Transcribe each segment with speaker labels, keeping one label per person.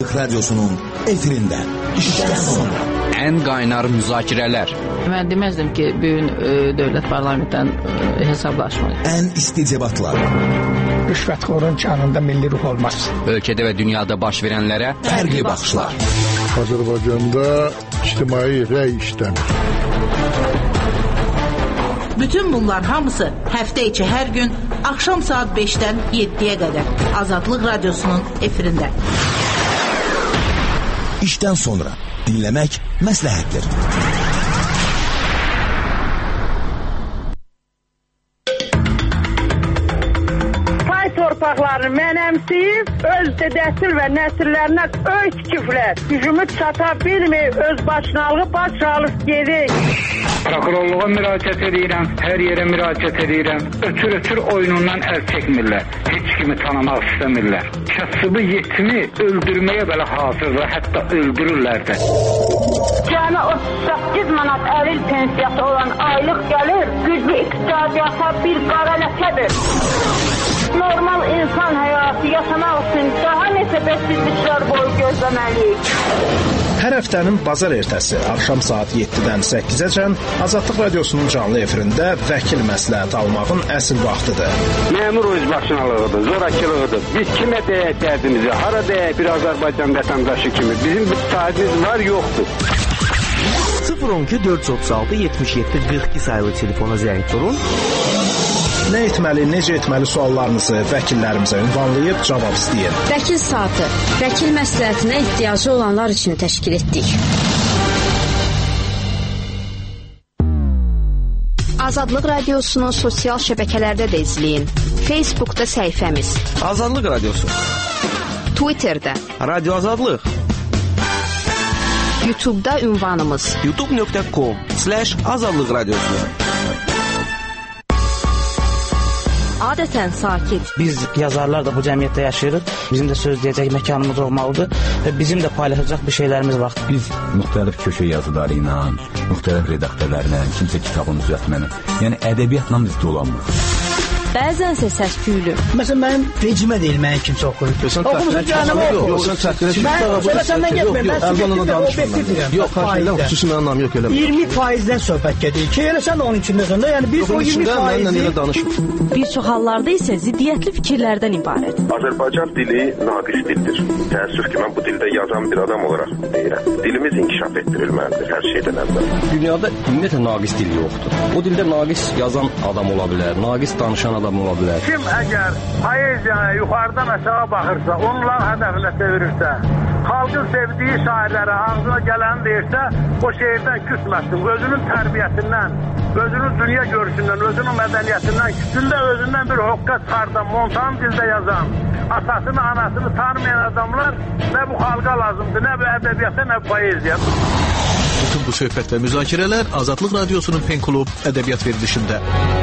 Speaker 1: Azadlıq Radyosu'nun efirində işdən sonra.
Speaker 2: Ən qaynar müzakirələr.
Speaker 3: Mən deməzdim ki, bugün dövlət parlamentdən hesablaşmaq.
Speaker 1: Ən isti debatlar.
Speaker 4: Rüşvətxorun canında milli ruh olmaz.
Speaker 2: Ölkədə və dünyada baş verənlərə
Speaker 1: fərqli baxışlar.
Speaker 5: Azərbaycanda ictimai rəy işləmir.
Speaker 6: Bütün bunlar hamısı həftə içi hər gün axşam saat 5-dən 7-yə qədər Azadlıq Radyosu'nun efirində.
Speaker 1: İşdən sonra dinləmək məsləhətdir.
Speaker 7: Torpaqlarını mənəmsiyib, öz dədəsil və nəsillərinə öy tikiblər. Gücümü çata bilməyib, öz başınalığı baş alıb gedik.
Speaker 8: Prokurorluğa müraciət edirəm, hər yerə müraciət edirəm. Ötür oyunundan əl çəkmirlər. Heç kimi tanımaq istəmirlər. Kasıbı yetimi öldürməyə belə hazırdır, hətta öldürürlər də.
Speaker 7: Cəmi 38 manat əlil pensiyası olan aylıq gəlir, güclü iqtisadiyyata bir qara ləkədir. Normal insan həyatı yaşamaq üçün daha neçə bəsizliklər boyu gözləməliyik.
Speaker 4: Hər həftənin bazar ertəsi axşam saat 7-dən 8-əcən Azadlıq Radyosu'nun canlı efirində vəkil məsləhət almağın əsl vaxtıdır.
Speaker 8: Məmur özbaşınalığıdır, zorakılığıdır. Biz kimə deyək dərdimizi, hara deyək bir Azərbaycan vətəndaşı kimi. Bizim bir sahibimiz var, yoxdur.
Speaker 9: 012 436 77 42 sayılı telefona zəng vurun.
Speaker 4: Nə etməli, necə etməli suallarınızı vəkillərimizə ünvanlayıb cavab istəyin.
Speaker 10: Vəkil saatı, vəkil məsləhətinə ehtiyacı olanlar üçün təşkil etdik. Azadlıq Radyosu'nu sosial şəbəkələrdə də izləyin. Facebook'da səhifəmiz
Speaker 9: Azadlıq Radyosu,
Speaker 10: Twitter'da
Speaker 9: Radio Azadlıq,
Speaker 10: YouTube'da ünvanımız youtube.com/Azadlıq Radyosu. Adətən sakit.
Speaker 11: Biz yazarlar da bu cəmiyyətdə yaşayırıq. Bizim də söz deyəcək məkanımız olmalıdır və bizim də paylaşacaq bir şeylərimiz var.
Speaker 12: Biz müxtəlif köşə yazıları ilə, müxtəlif redaktörlərlə, kimsə kitabın düzəltməni, yəni ədəbiyyatla biz dolanmırıq.
Speaker 10: Bəzənsə səs-küylü.
Speaker 11: Məsələn, mənim rejimə deyil, mənim kimsə oxuyur.
Speaker 5: Oxumusun canım, yox.
Speaker 11: Mən səndən getməyim, mən subjektiv və obyektiv deyirəm.
Speaker 5: Yox, xüsusi mənim anlam yox elə.
Speaker 11: 20%-dən söhbət gedir ki, elə sən də onun içindəsən də, yəni biz o 20%-i...
Speaker 10: Bir çox hallarda isə ziddiyyətli fikirlərdən ibarət.
Speaker 13: Azərbaycan dili naqis dildir. Təəssüf ki, mən bu dildə yazan bir adam olaraq deyirəm. Dilimiz inkişaf etdirilməlidir hər şeydən əvvəl.
Speaker 14: Dünyada ümumiyyətlə naqis dil yoxdur. O dildə naqis yazan adam ola bilər, naqis danışan adam ola bilər.
Speaker 15: Kim əgər poeziyaya yuxarıdan aşağı baxırsa, onların hədəfinə çevirirsə, xalqın sevdiyi şairlərə ağzına gələni deyirsə, o şeirdən küsməsin. Özünün tərbiyəsindən, özünün dünya görüşündən, özünün mədəniyyətindən, küsündə özündən bir hoqqa çıxardan, montan dildə yazan, atasını, anasını tanımayan adamlar nə bu xalqa lazımdır, nə bu ədəbiyyata, nə bu poeziya.
Speaker 16: Bütün bu söhbət və müzakirələr Azadlıq Radyosu'nun Pen Klub ədəbiyyat verilişində.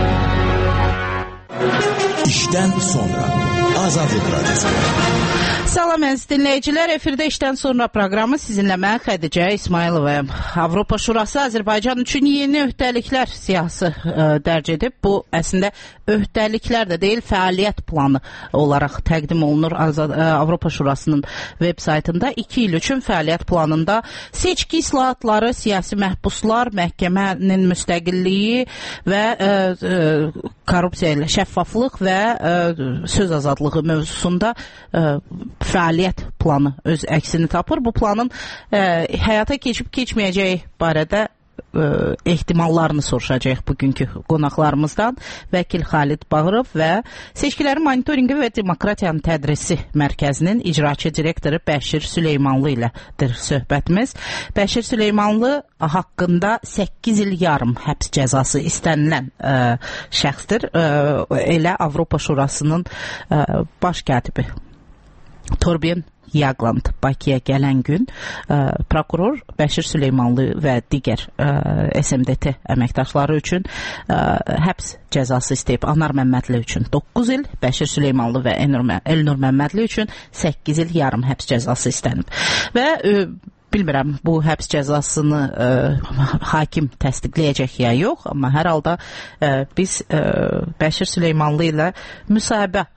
Speaker 1: İşdən sonra Azadlıq Radyosu.
Speaker 6: Salam əziz dinləyicilər, efirdə işdən sonra proqramı sizinlə mən Xədicə İsmayılovayım. Avropa Şurası Azərbaycan üçün yeni öhdəliklər siyahısı dərc edib. Bu əslində öhdəliklər də deyil, fəaliyyət planı olaraq təqdim olunur Avropa Şurasının web saytında. 2 il üçün fəaliyyət planında seçki islahatları, siyasi məhbuslar, məhkəmənin müstəqilliyi və korrupsiya ilə şəffaflıq və söz azadlığı mövzusunda fəaliyyət planı öz əksini tapır. Bu planın həyata keçib-keçməyəcəyi barədə ehtimallarını soruşacağıq bugünkü qonaqlarımızdan. Vəkil Xalid Bağırov və Seçkilərin Monitorinqi və Demokratiyanın Tədrisi Mərkəzinin icraçı direktoru Bəşir Süleymanlı ilədir söhbətimiz. Bəşir Süleymanlı haqqında 8 il yarım həbs cəzası istənilən şəxsdir. Elə Avropa Şurasının baş katibi Torben Yaqland Bakıya gələn gün prokuror Bəşir Süleymanlı və digər SMDT əməkdaşları üçün həbs cəzası istəyib. Anar Məmmədli üçün 9 il, Bəşir Süleymanlı və Elnur Məmmədli üçün 8 il yarım həbs cəzası istənib. Və bilmirəm, bu həbs cəzasını hakim təsdiqləyəcək ya yox, amma hər halda biz Bəşir Süleymanlı ilə müsahibə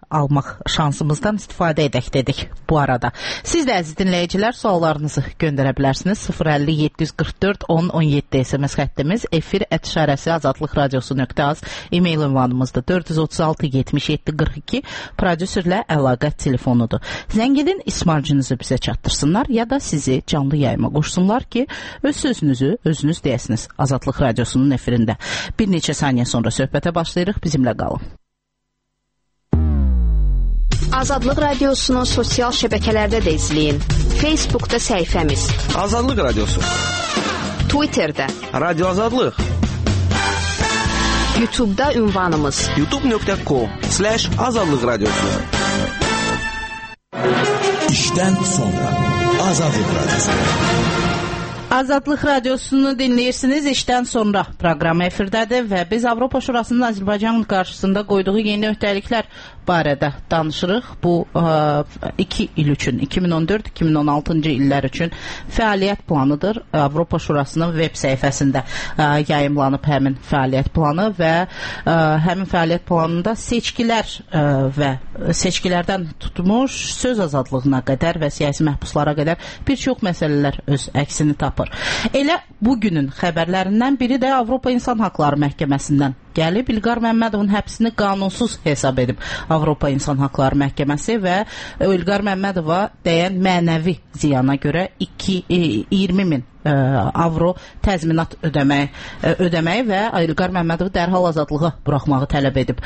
Speaker 6: almaq şansımızdan istifadə edək dedik bu arada. Siz də əziz dinləyicilər suallarınızı göndərə bilərsiniz. 050 744 10 17 SMS xəttimiz, efir@azadlıqradiosu.az, e-mail ünvanımızda 436 77 42, prodüserlə əlaqə telefonudur. Zəng edin, ismarcınızı bizə çatdırsınlar ya da sizi canlı yayıma qoşsunlar ki, öz sözünüzü özünüz deyəsiniz Azadlıq Radiosunun efirində. Bir neçə saniyə sonra söhbətə başlayırıq, bizimlə qalın.
Speaker 10: Azadlıq Radiosunu sosial şəbəkələrdə də izləyin. Facebookda səhifəmiz
Speaker 9: Azadlıq Radiosu,
Speaker 10: Twitterdə
Speaker 9: Radio Azadlıq,
Speaker 10: YouTube'da ünvanımız
Speaker 9: youtube.com/Azadlıq Radiosu.
Speaker 1: İşdən sonra Azadlıq Radiosu.
Speaker 6: Azadlıq Radiosunu dinləyirsiniz. İşdən sonra proqram efirdədir və biz Avropa Şurasının Azərbaycan qarşısında qoyduğu yeni öhdəliklər barədə danışırıq. Bu 2 il üçün, 2014-2016-cı illər üçün fəaliyyət planıdır. Avropa Şurasının web səhifəsində yayımlanıb həmin fəaliyyət planı və həmin fəaliyyət planında seçkilər və seçkilərdən tutmuş söz azadlığına qədər və siyasi məhbuslara qədər bir çox məsələlər öz əksini tapır. Elə bugünün xəbərlərindən biri də Avropa İnsan Haqları Məhkəməsindən gəlib. İlqar Məmmədovun həbsini qanunsuz hesab edib Avropa İnsan Haqları Məhkəməsi və İlqar Məmmədova dəyən mənəvi ziyana görə 20.000 avro təzminat ödəməyi və İlqar Məmmədovu dərhal azadlığa buraxmağı tələb edib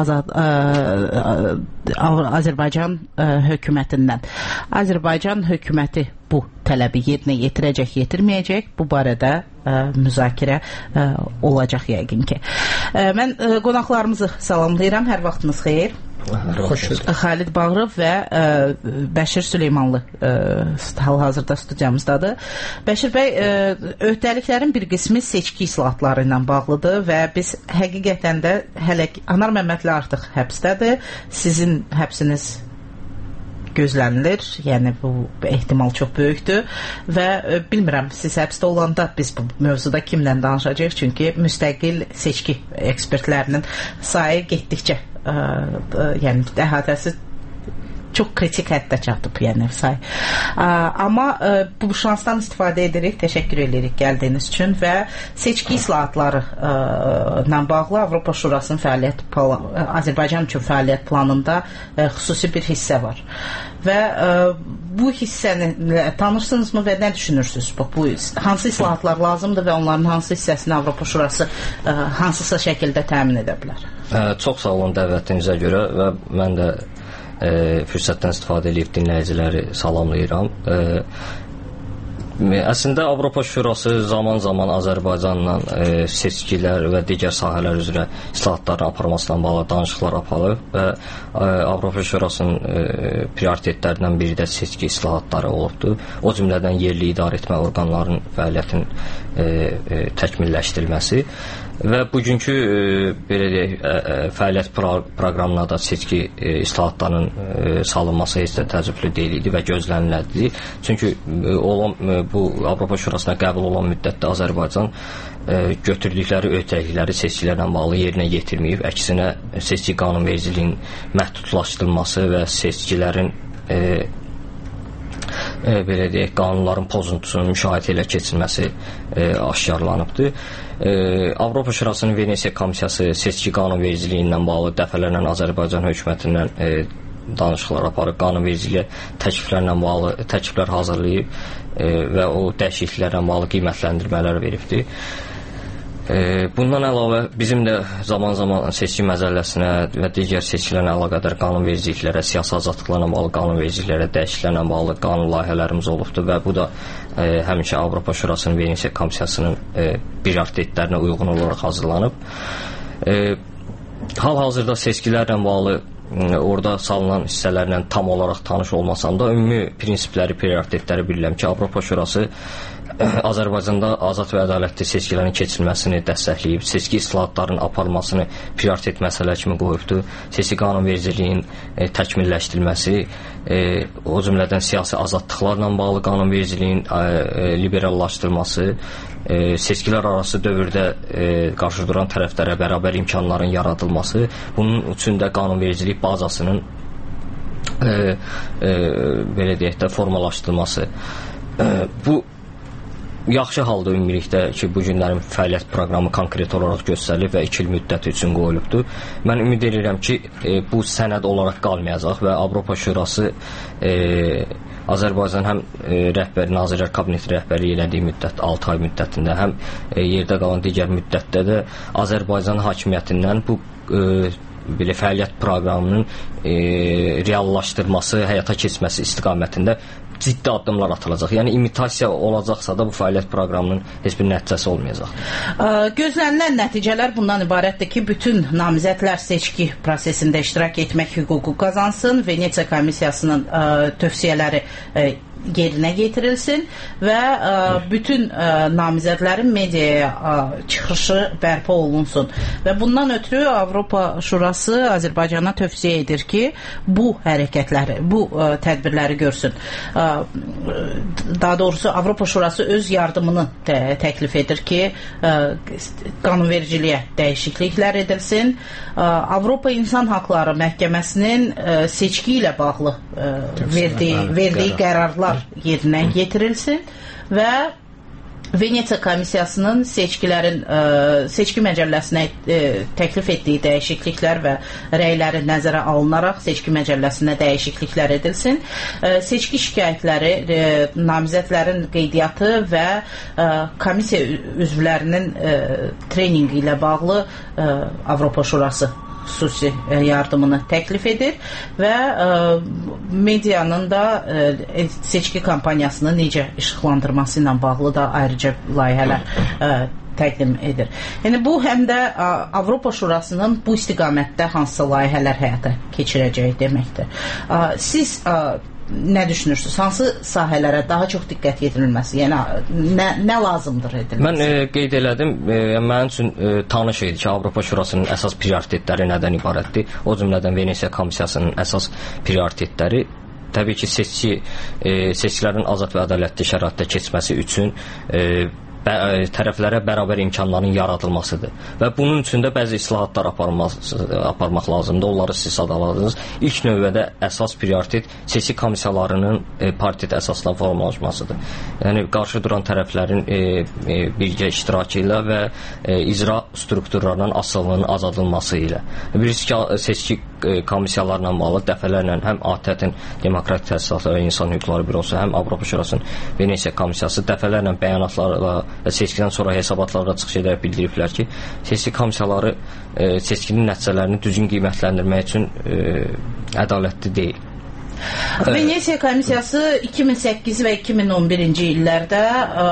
Speaker 6: Azərbaycan hökumətindən. Azərbaycan hökuməti bu tələbi yerinə yetirəcək, yetirməyəcək, bu barədə müzakirə olacaq yəqin ki. Mən qonaqlarımızı salamlayıram, hər vaxtınız xeyir. Xalid Bağırov və Bəşir Süleymanlı hal-hazırda studiyamızdadır. Bəşir bəy, öhdəliklərin bir qismi seçki islahatları ilə bağlıdır və biz həqiqətən də hələ Anar Məmmədli artıq həbsdədir. Sizin həbsiniz gözlənilir, yəni bu ehtimal çox böyükdür və bilmirəm, siz həbsdə olanda biz bu mövzuda kimlə danışacağıq, çünki müstəqil seçki ekspertlərinin sayı getdikcə yəni əhatəsi çox kritik həddə çatıb, yəni say. Amma bu şansdan istifadə edirik, təşəkkür edirik gəldiyiniz üçün və seçki islahatları ilə bağlı Avropa Şurasının Azərbaycan üçün fəaliyyət planında xüsusi bir hissə var. Və bu hissəni tanırsınızmı və nə düşünürsünüz? Bu hansı islahatlar lazımdır və onların hansı hissəsini Avropa Şurası hansısa şəkildə təmin edə bilər?
Speaker 14: Çox sağ olun dəvətinizə görə və mən də fürsətdən istifadə edib dinləyiciləri salamlayıram. Əslində Avropa Şurası zaman-zaman Azərbaycanla seçkilər və digər sahələr üzrə islahatların aparılmasından bağlı danışıqlar aparılır və Avropa Şurasının prioritetlərindən biri də seçki islahatları olubdur. O cümlədən yerli idarə etmə orqanlarının fəaliyyətinin təkmilləşdirilməsi və bugünkü belə deyək, fəaliyyət proqramına da seçki islahatlarının salınması heç də təəccüblü deyil idi və gözlənilirdi. Çünki bu Avropa Şurasına qəbul olan müddətdə Azərbaycan götürdükləri öhdəlikləri seçkilərlə bağlı yerinə yetirməyib. Əksinə seçki qanunvericiliyinin məhdudlaşdırılması və seçkilərin belə deyək, qanunların pozuntusunun müşahidə ilə keçilməsi aşkarlanıbdır. Avropa Şurasının Venesiya Komissiyası seçki qanunvericiliyi ilə bağlı dəfələrlə Azərbaycan hökumətindən danışıqlar aparıb, qanunvericiliyə təkliflər hazırlayıb və o dəyişikliklərlə bağlı qiymətləndirmələr veribdir. Bundan əlavə bizim də zaman-zaman seçki məcəlləsinə və digər seçkilərlə əlaqədar qanunvericiliklərə, siyasi azadlıqlarla bağlı qanunvericiliklərə, dəyişikliklərlə bağlı qanun layihələrimiz olubdur və bu da həmişə Avropa Şurasının Venesiya Komissiyasının prioritetlərinə uyğun olaraq hazırlanıb. Hal-hazırda seçkilərlə bağlı orada salınan hissələrlə tam olaraq tanış olmasam da ümumi prinsipləri, prioritetləri bilirəm ki, Avropa Şurası Azərbaycanda azad və ədalətli seçkilərin keçirilməsini dəstəkləyib, seçki islahatlarının aparılmasını prioritet məsələ kimi qoyubdur. Seçki qanunvericiliyinin təkmilləşdirilməsi, o cümlədən siyasi azadlıqlarla bağlı qanunvericiliyin liberallaşdırılması, seçkilər arası dövrdə qarşı duran tərəflərə bərabər imkanların yaradılması, bunun üçün də qanunvericilik bazasının belə deyək də formalaşdırılması. Bu yaxşı halda ümumilikdə ki, bu günlərin fəaliyyət proqramı konkret olaraq göstərilib və 2 il müddət üçün qoyulubdur. Mən ümid edirəm ki, bu sənəd olaraq qalmayacaq və Avropa Şurası Azərbaycan həm Nazirlər Kabineti rəhbərliyi elədiyi müddət 6 ay müddətində, həm yerdə qalan digər müddətdə də Azərbaycan hakimiyyətindən bu belə fəaliyyət proqramının reallaşdırması, həyata keçməsi istiqamətində ciddi addımlar atılacaq. Yəni imitasiya olacaqsa da bu fəaliyyət proqramının heç bir nəticəsi olmayacaq.
Speaker 6: Gözlənilən nəticələr bundan ibarətdir ki, bütün namizədlər seçki prosesində iştirak etmək hüququ qazansın, Venesiya komissiyasının tövsiyələri yerinə yetirilsin və bütün namizədlərin mediaya çıxışı bərpa olunsun. Və bundan ötürü Avropa Şurası Azərbaycana tövsiyə edir ki, bu hərəkətləri, bu tədbirləri görsün. Daha doğrusu Avropa Şurası öz yardımını təklif edir ki, qanunvericiliyə dəyişikliklər edilsin. Avropa İnsan Haqları Məhkəməsinin seçki ilə bağlı verdiyi qərarlar yerinə yetirilsin və Venesiya komissiyasının seçki məcəlləsinə təklif etdiyi dəyişikliklər və rəyləri nəzərə alınaraq seçki məcəlləsinə dəyişikliklər edilsin. Seçki şikayətləri, namizədlərin qeydiyyatı və komissiya üzvlərinin treninqi ilə bağlı Avropa Şurası xüsusi yardımını təklif edir və medianın da seçki kampaniyasını necə işıqlandırması ilə bağlı da ayrıca layihələr təqdim edir. Yəni bu həm də Avropa Şurasının bu istiqamətdə hansısa layihələr həyata keçirəcəyi deməkdir. Siz nə düşünürsünüz? Hansı sahələrə daha çox diqqət yetirilməsi? Yəni nə lazımdır edilməsi?
Speaker 14: Mən qeyd elədim, mənim üçün tanış idi ki, Avropa Şurasının əsas prioritetləri nədən ibarətdir? O cümlədən Venesiya komissiyasının əsas prioritetləri təbii ki, seçkilərin azad və ədalətli şəraitdə keçməsi üçün tərəflərə bərabər imkanların yaradılmasıdır. Və bunun üçün də bəzi islahatlar aparmaq lazımdır. Onları siz sadaladınız. İlk növbədə əsas prioritet seçki komissiyalarının paritet əsasla formalaşmasıdır. Yəni qarşı duran tərəflərin birgə iştirakı ilə və icra strukturlarının asılılığının azadılması ilə. Bilirsiniz ki, seçki komissiyalarla bağlı dəfələrlə həm ATƏT-in Demokratik Təsisatı və İnsan Hüquqları Bürosu, həm Avropa Şurasının Venesiya komissiyası dəfələrlə bəyanatlarla və seçkidən sonra hesabatlarla çıxış edərək bildiriblər ki, seçki komissiyaları seçkinin nəticələrini düzgün qiymətləndirmək üçün ədalətli deyil.
Speaker 6: Venesiya komissiyası 2008 və 2011-ci illərdə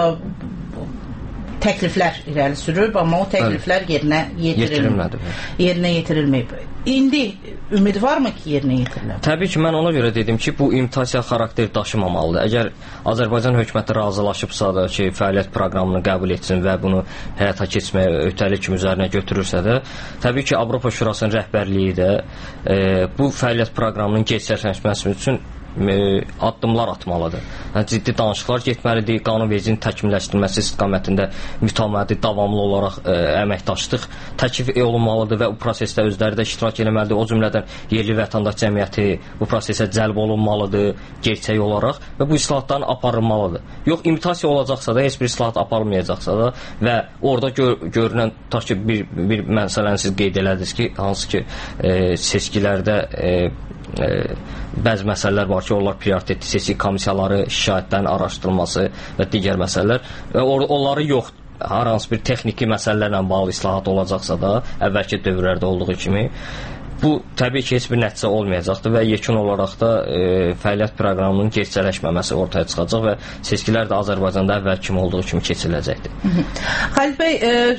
Speaker 6: təkliflər irəli sürüb, amma o təkliflər yerinə yetirilməyib. İndi ümid varmı ki, yerinə yetirilməyib?
Speaker 14: Təbii ki, mən ona görə dedim ki, bu imitasiya xarakter daşımamalıdır. Əgər Azərbaycan hökuməti razılaşıbsa da ki, fəaliyyət proqramını qəbul etsin və bunu həyata keçməyə öhdəlik kimi üzərinə götürürsə də, təbii ki, Avropa Şurasının rəhbərliyi də bu fəaliyyət proqramının gerçəkləşməsi üçün addımlar atmalıdır. Yəni, ciddi danışıqlar getməlidir, qanunvericiliyin təkmilləşdirilməsi istiqamətində mütəmadi, davamlı olaraq əməkdaşlıq təklif olunmalıdır və bu prosesdə özləri də iştirak etməlidir. O cümlədən yerli vətəndaş cəmiyyəti bu prosesə cəlb olunmalıdır, gerçək olaraq və bu islahatların aparılmalıdır. Yox, imitasiya olacaqsa da, heç bir islahat aparılmayacaqsa da və orada görünən, tutaq ki, bir məsələni siz qeyd elədiniz ki, hansı ki, seçkilərdə bəzi məsələlər var ki, onlar prioritetli seçki komissiyaları, şikayətlərin araşdırılması və digər məsələlər. Onları yox, hər hansı bir texniki məsələlərlə bağlı islahat olacaqsa da, əvvəlki dövrlərdə olduğu kimi, bu təbii ki, heç bir nəticə olmayacaqdır və yekun olaraq da fəaliyyət proqramının gerçəkləşməməsi ortaya çıxacaq və seçkilər də Azərbaycanda əvvəl kimi olduğu kimi keçiriləcəkdir.
Speaker 6: Xalid bəy,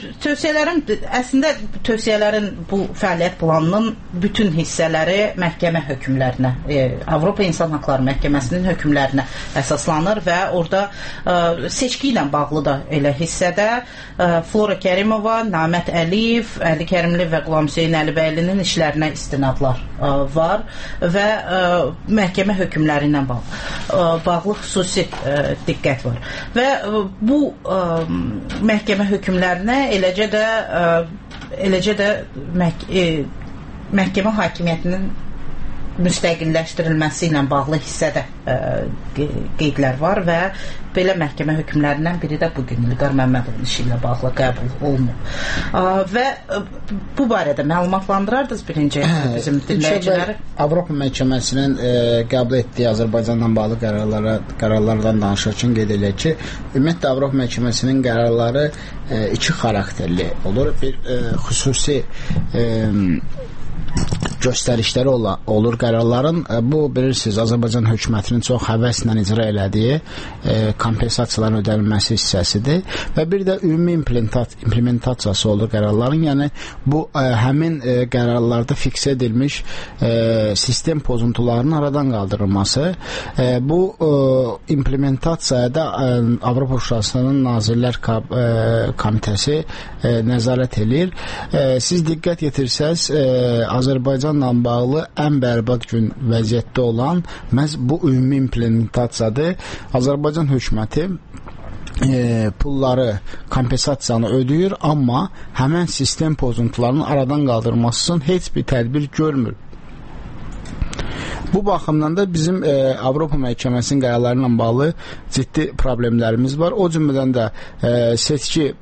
Speaker 6: tövsiyələrin bu fəaliyyət planının bütün hissələri məhkəmə hökmlərinə, Avropa İnsan Haqları Məhkəməsinin hökmlərinə əsaslanır və orada seçki ilə bağlı da elə hissədə Flora Kərimova, Namət Əliyev, Əli Kərimli və Qulam Hüseyn Əlibəylinin işlərinə istinadlar var və məhkəmə hökmləri ilə bağlı xüsusi diqqət var. Və bu məhkəmə hökmlərinə eləcə də məhkəmə hakimiyyətinin müstəqilləşdirilməsi ilə bağlı hissədə qeydlər var və belə məhkəmə hökmlərindən biri də bugün İlqar Məmmədovun işi ilə bağlı qəbul olunub. Və bu barədə məlumatlandırardınız birinci bizim dinləyiciləri.
Speaker 17: Avropa Məhkəməsinin qəbul etdiyi Azərbaycanla bağlı qərarlardan danışırkən qeyd edək ki, ümumiyyətlə Avropa Məhkəməsinin qərarları iki xarakterli olur. Bir xüsusi göstərişləri olur qərarların. Bu, bilirsiniz, Azərbaycan hökumətinin çox həvəslə icra elədiyi kompensasiyaların ödənilməsi hissəsidir və bir də ümumi implementasiyası olur qərarların. Yəni, bu həmin qərarlarda fiksə edilmiş sistem pozuntularının aradan qaldırılması. Bu implementasiyaya da Avropa Şurasının Nazirlər Komitəsi nəzarət edir. Siz diqqət yetirsəz, Azərbaycanla bağlı ən bərbad gün vəziyyətdə olan məhz bu ümumi implementasiyadır. Azərbaycan hökuməti pulları, kompensasiyanı ödəyir, amma həmən sistem pozuntularının aradan qaldırılması üçün heç bir tədbir görmür. Bu baxımdan da bizim Avropa Məhkəməsinin qərarları ilə bağlı ciddi problemlərimiz var. O cümlədən də seçki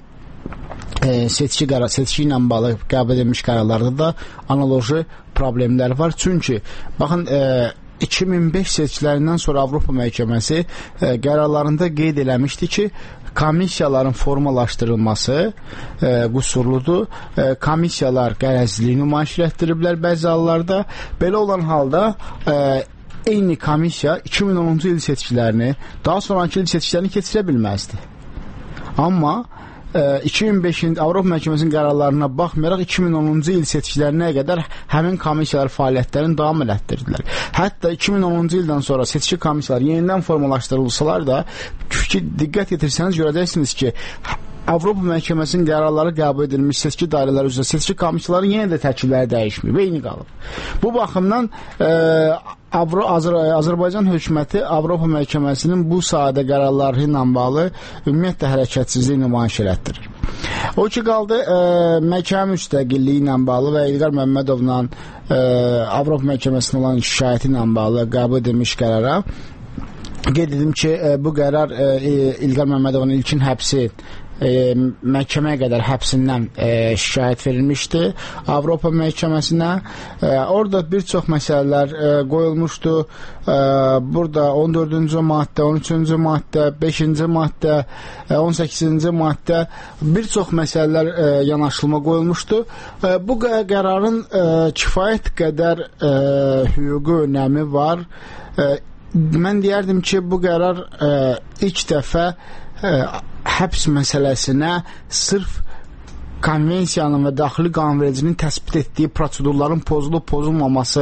Speaker 17: ilə bağlı qəbul edilmiş qərarlarda da analoji problemlər var. Çünki baxın 2005 seçkilərindən sonra Avropa Məhkəməsi qərarlarında qeyd eləmişdi ki, komissiyaların formalaşdırılması qüsurludur. Komissiyalar qərəzliyi nümayiş etdiriblər bəzi hallarda. Belə olan halda eyni komissiya 2010-cu il seçkilərini, daha sonraki il seçkilərini keçirə bilməzdi. Amma 2005-ci Avropa Məhkəməsinin qərarlarına baxmayaraq 2010-cu il seçkilərinə qədər həmin komissiyalar fəaliyyətlərini davam elətdirdilər. Hətta 2010-cu ildən sonra seçki komissiyaları yenidən formalaşdırılsalar da diqqət yetirsəniz görəcəksiniz ki, Avropa Məhkəməsinin qərarları qəbul edilmiş seçki dairələri üzrə seçki komissiyaları yenə də tərkibləri dəyişmir və eyni qalıb. Bu baxımdan Azərbaycan hökuməti Avropa Məhkəməsinin bu sahədə qərarları ilə bağlı ümumiyyətlə hərəkətsizlik nümayiş elətdirir. O ki qaldı məhkəmə müstəqilliyi ilə bağlı və İlqar Məmmədovla Avropa Məhkəməsinin olan şikayəti ilə bağlı qəbul edilmiş qərara. Qeyd edim ki, bu qərar İlqar Məmmədovun ilkin həbsi məhkəməyə qədər həbsindən şikayət verilmişdi Avropa Məhkəməsinə. Orada bir çox məsələlər qoyulmuşdu. Burada 14-cü maddə, 13-cü maddə, 5-ci maddə, 18-ci maddə bir çox məsələlər yanaşılma qoyulmuşdu. Bu qərarın kifayət qədər hüquqi önəmi var. Mən deyərdim ki, bu qərar ilk dəfə həbs məsələsinə sırf konvensiyanın və daxili qanunvericinin təsbit etdiyi prosedurların pozulub-pozulmaması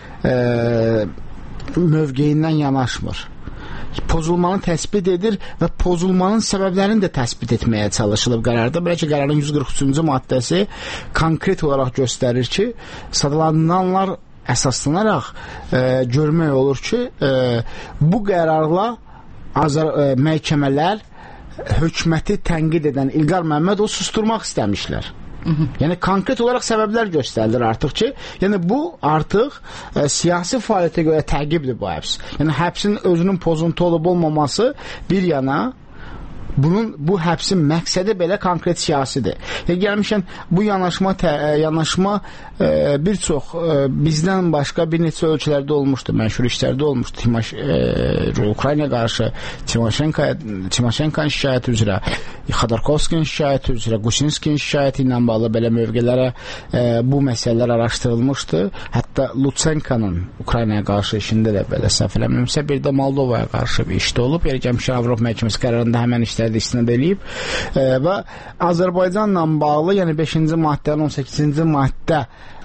Speaker 17: mövqeyindən yanaşmır. Pozulmanı təsbit edir və pozulmanın səbəblərini də təsbit etməyə çalışılıb qərarda. Belə ki, qərarın 143-cü maddəsi konkret olaraq göstərir ki, sadalananlar əsaslanaraq görmək olur ki, bu qərarla məhkəmələr hökuməti tənqid edən İlqar Məmmədov susturmaq istəmişlər. Yəni konkret olaraq səbəblər göstərilir artıq ki, yəni bu artıq siyasi fəaliyyətə görə təqibdir bu həbs. Yəni həbsin özünün pozuntu olub olmaması bir yana, bu həbsin məqsədi belə konkret siyasidir. Gəlmişən bu yanaşma bir çox bizdən başqa bir neçə ölkələrdə olmuşdu, məşhur işlərdə olmuşdu. Ukraynaya qarşı Timoşenko'nun şikayəti üzrə, Xodorkovskinin şikayəti üzrə, Quçinskinin şikayəti ilə bağlı belə mövqelərə bu məsələlər araşdırılmışdı. Hətta Lutsenko'nun Ukraynaya qarşı işində də belə səhv eləmirəmsə, bir də Moldovaya qarşı bir işdə olub. Yəni gəlmişən Avropa Məhkəməsi qərarında həmən işləri istinad edib və Azərbaycanla bağlı, yəni 5-ci maddə, 18-ci maddə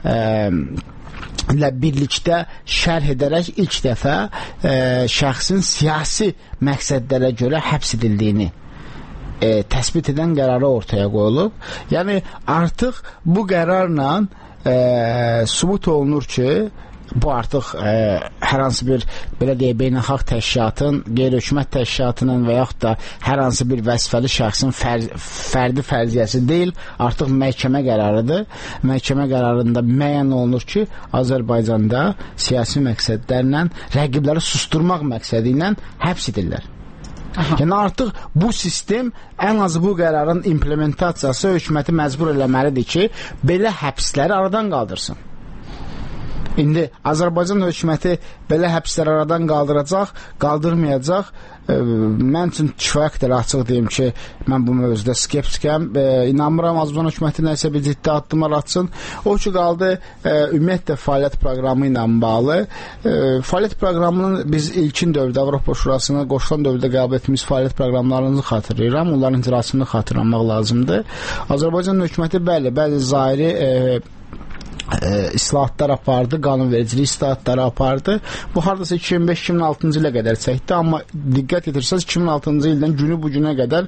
Speaker 17: ilə birlikdə şərh edərək ilk dəfə şəxsin siyasi məqsədlərə görə həbs edildiyini təsbit edən qərarı ortaya qoyulub. Yəni artıq bu qərarla sübut olunur ki, bu artıq hər hansı bir belə deyək beynəlxalq təşkilatın, qeyri-hökumət təşkilatının və yaxud da hər hansı bir vəzifəli şəxsin fərdi fərziyyəsi deyil, artıq məhkəmə qərarıdır. Məhkəmə qərarında müəyyən olunur ki, Azərbaycanda siyasi məqsədlərlə, rəqibləri susturmaq məqsədi ilə həbs edirlər. Yəni artıq bu sistem ən az bu qərarın implementasiyası hökuməti məcbur eləməlidir ki, belə həbsləri aradan qaldırsın. İndi Azərbaycan hökuməti belə həbsləri aradan qaldıracaq, qaldırmayacaq. Mən üçün kifayət qədər açıq deyim ki, mən bu mövzuda skeptikəm. İnanmıram Azərbaycan hökuməti nəsə bir ciddi addımlar atsın. O ki qaldı ümumiyyətlə fəaliyyət proqramı ilə bağlı. Fəaliyyət proqramının biz ilkin dövrdə Avropa Şurasına qoşulan dövrdə qəbul etdiyimiz fəaliyyət proqramlarını xatırlayıram. Onların icrasını xatırlamaq lazımdır. Azərbaycan hökuməti bəzi zahiri islahatlar apardı, qanunvericilik islahatları apardı. Bu hardasa 2005-2006-cı ilə qədər çəkdi, amma diqqət yetirsəz 2006-cı ildən günü bu günə qədər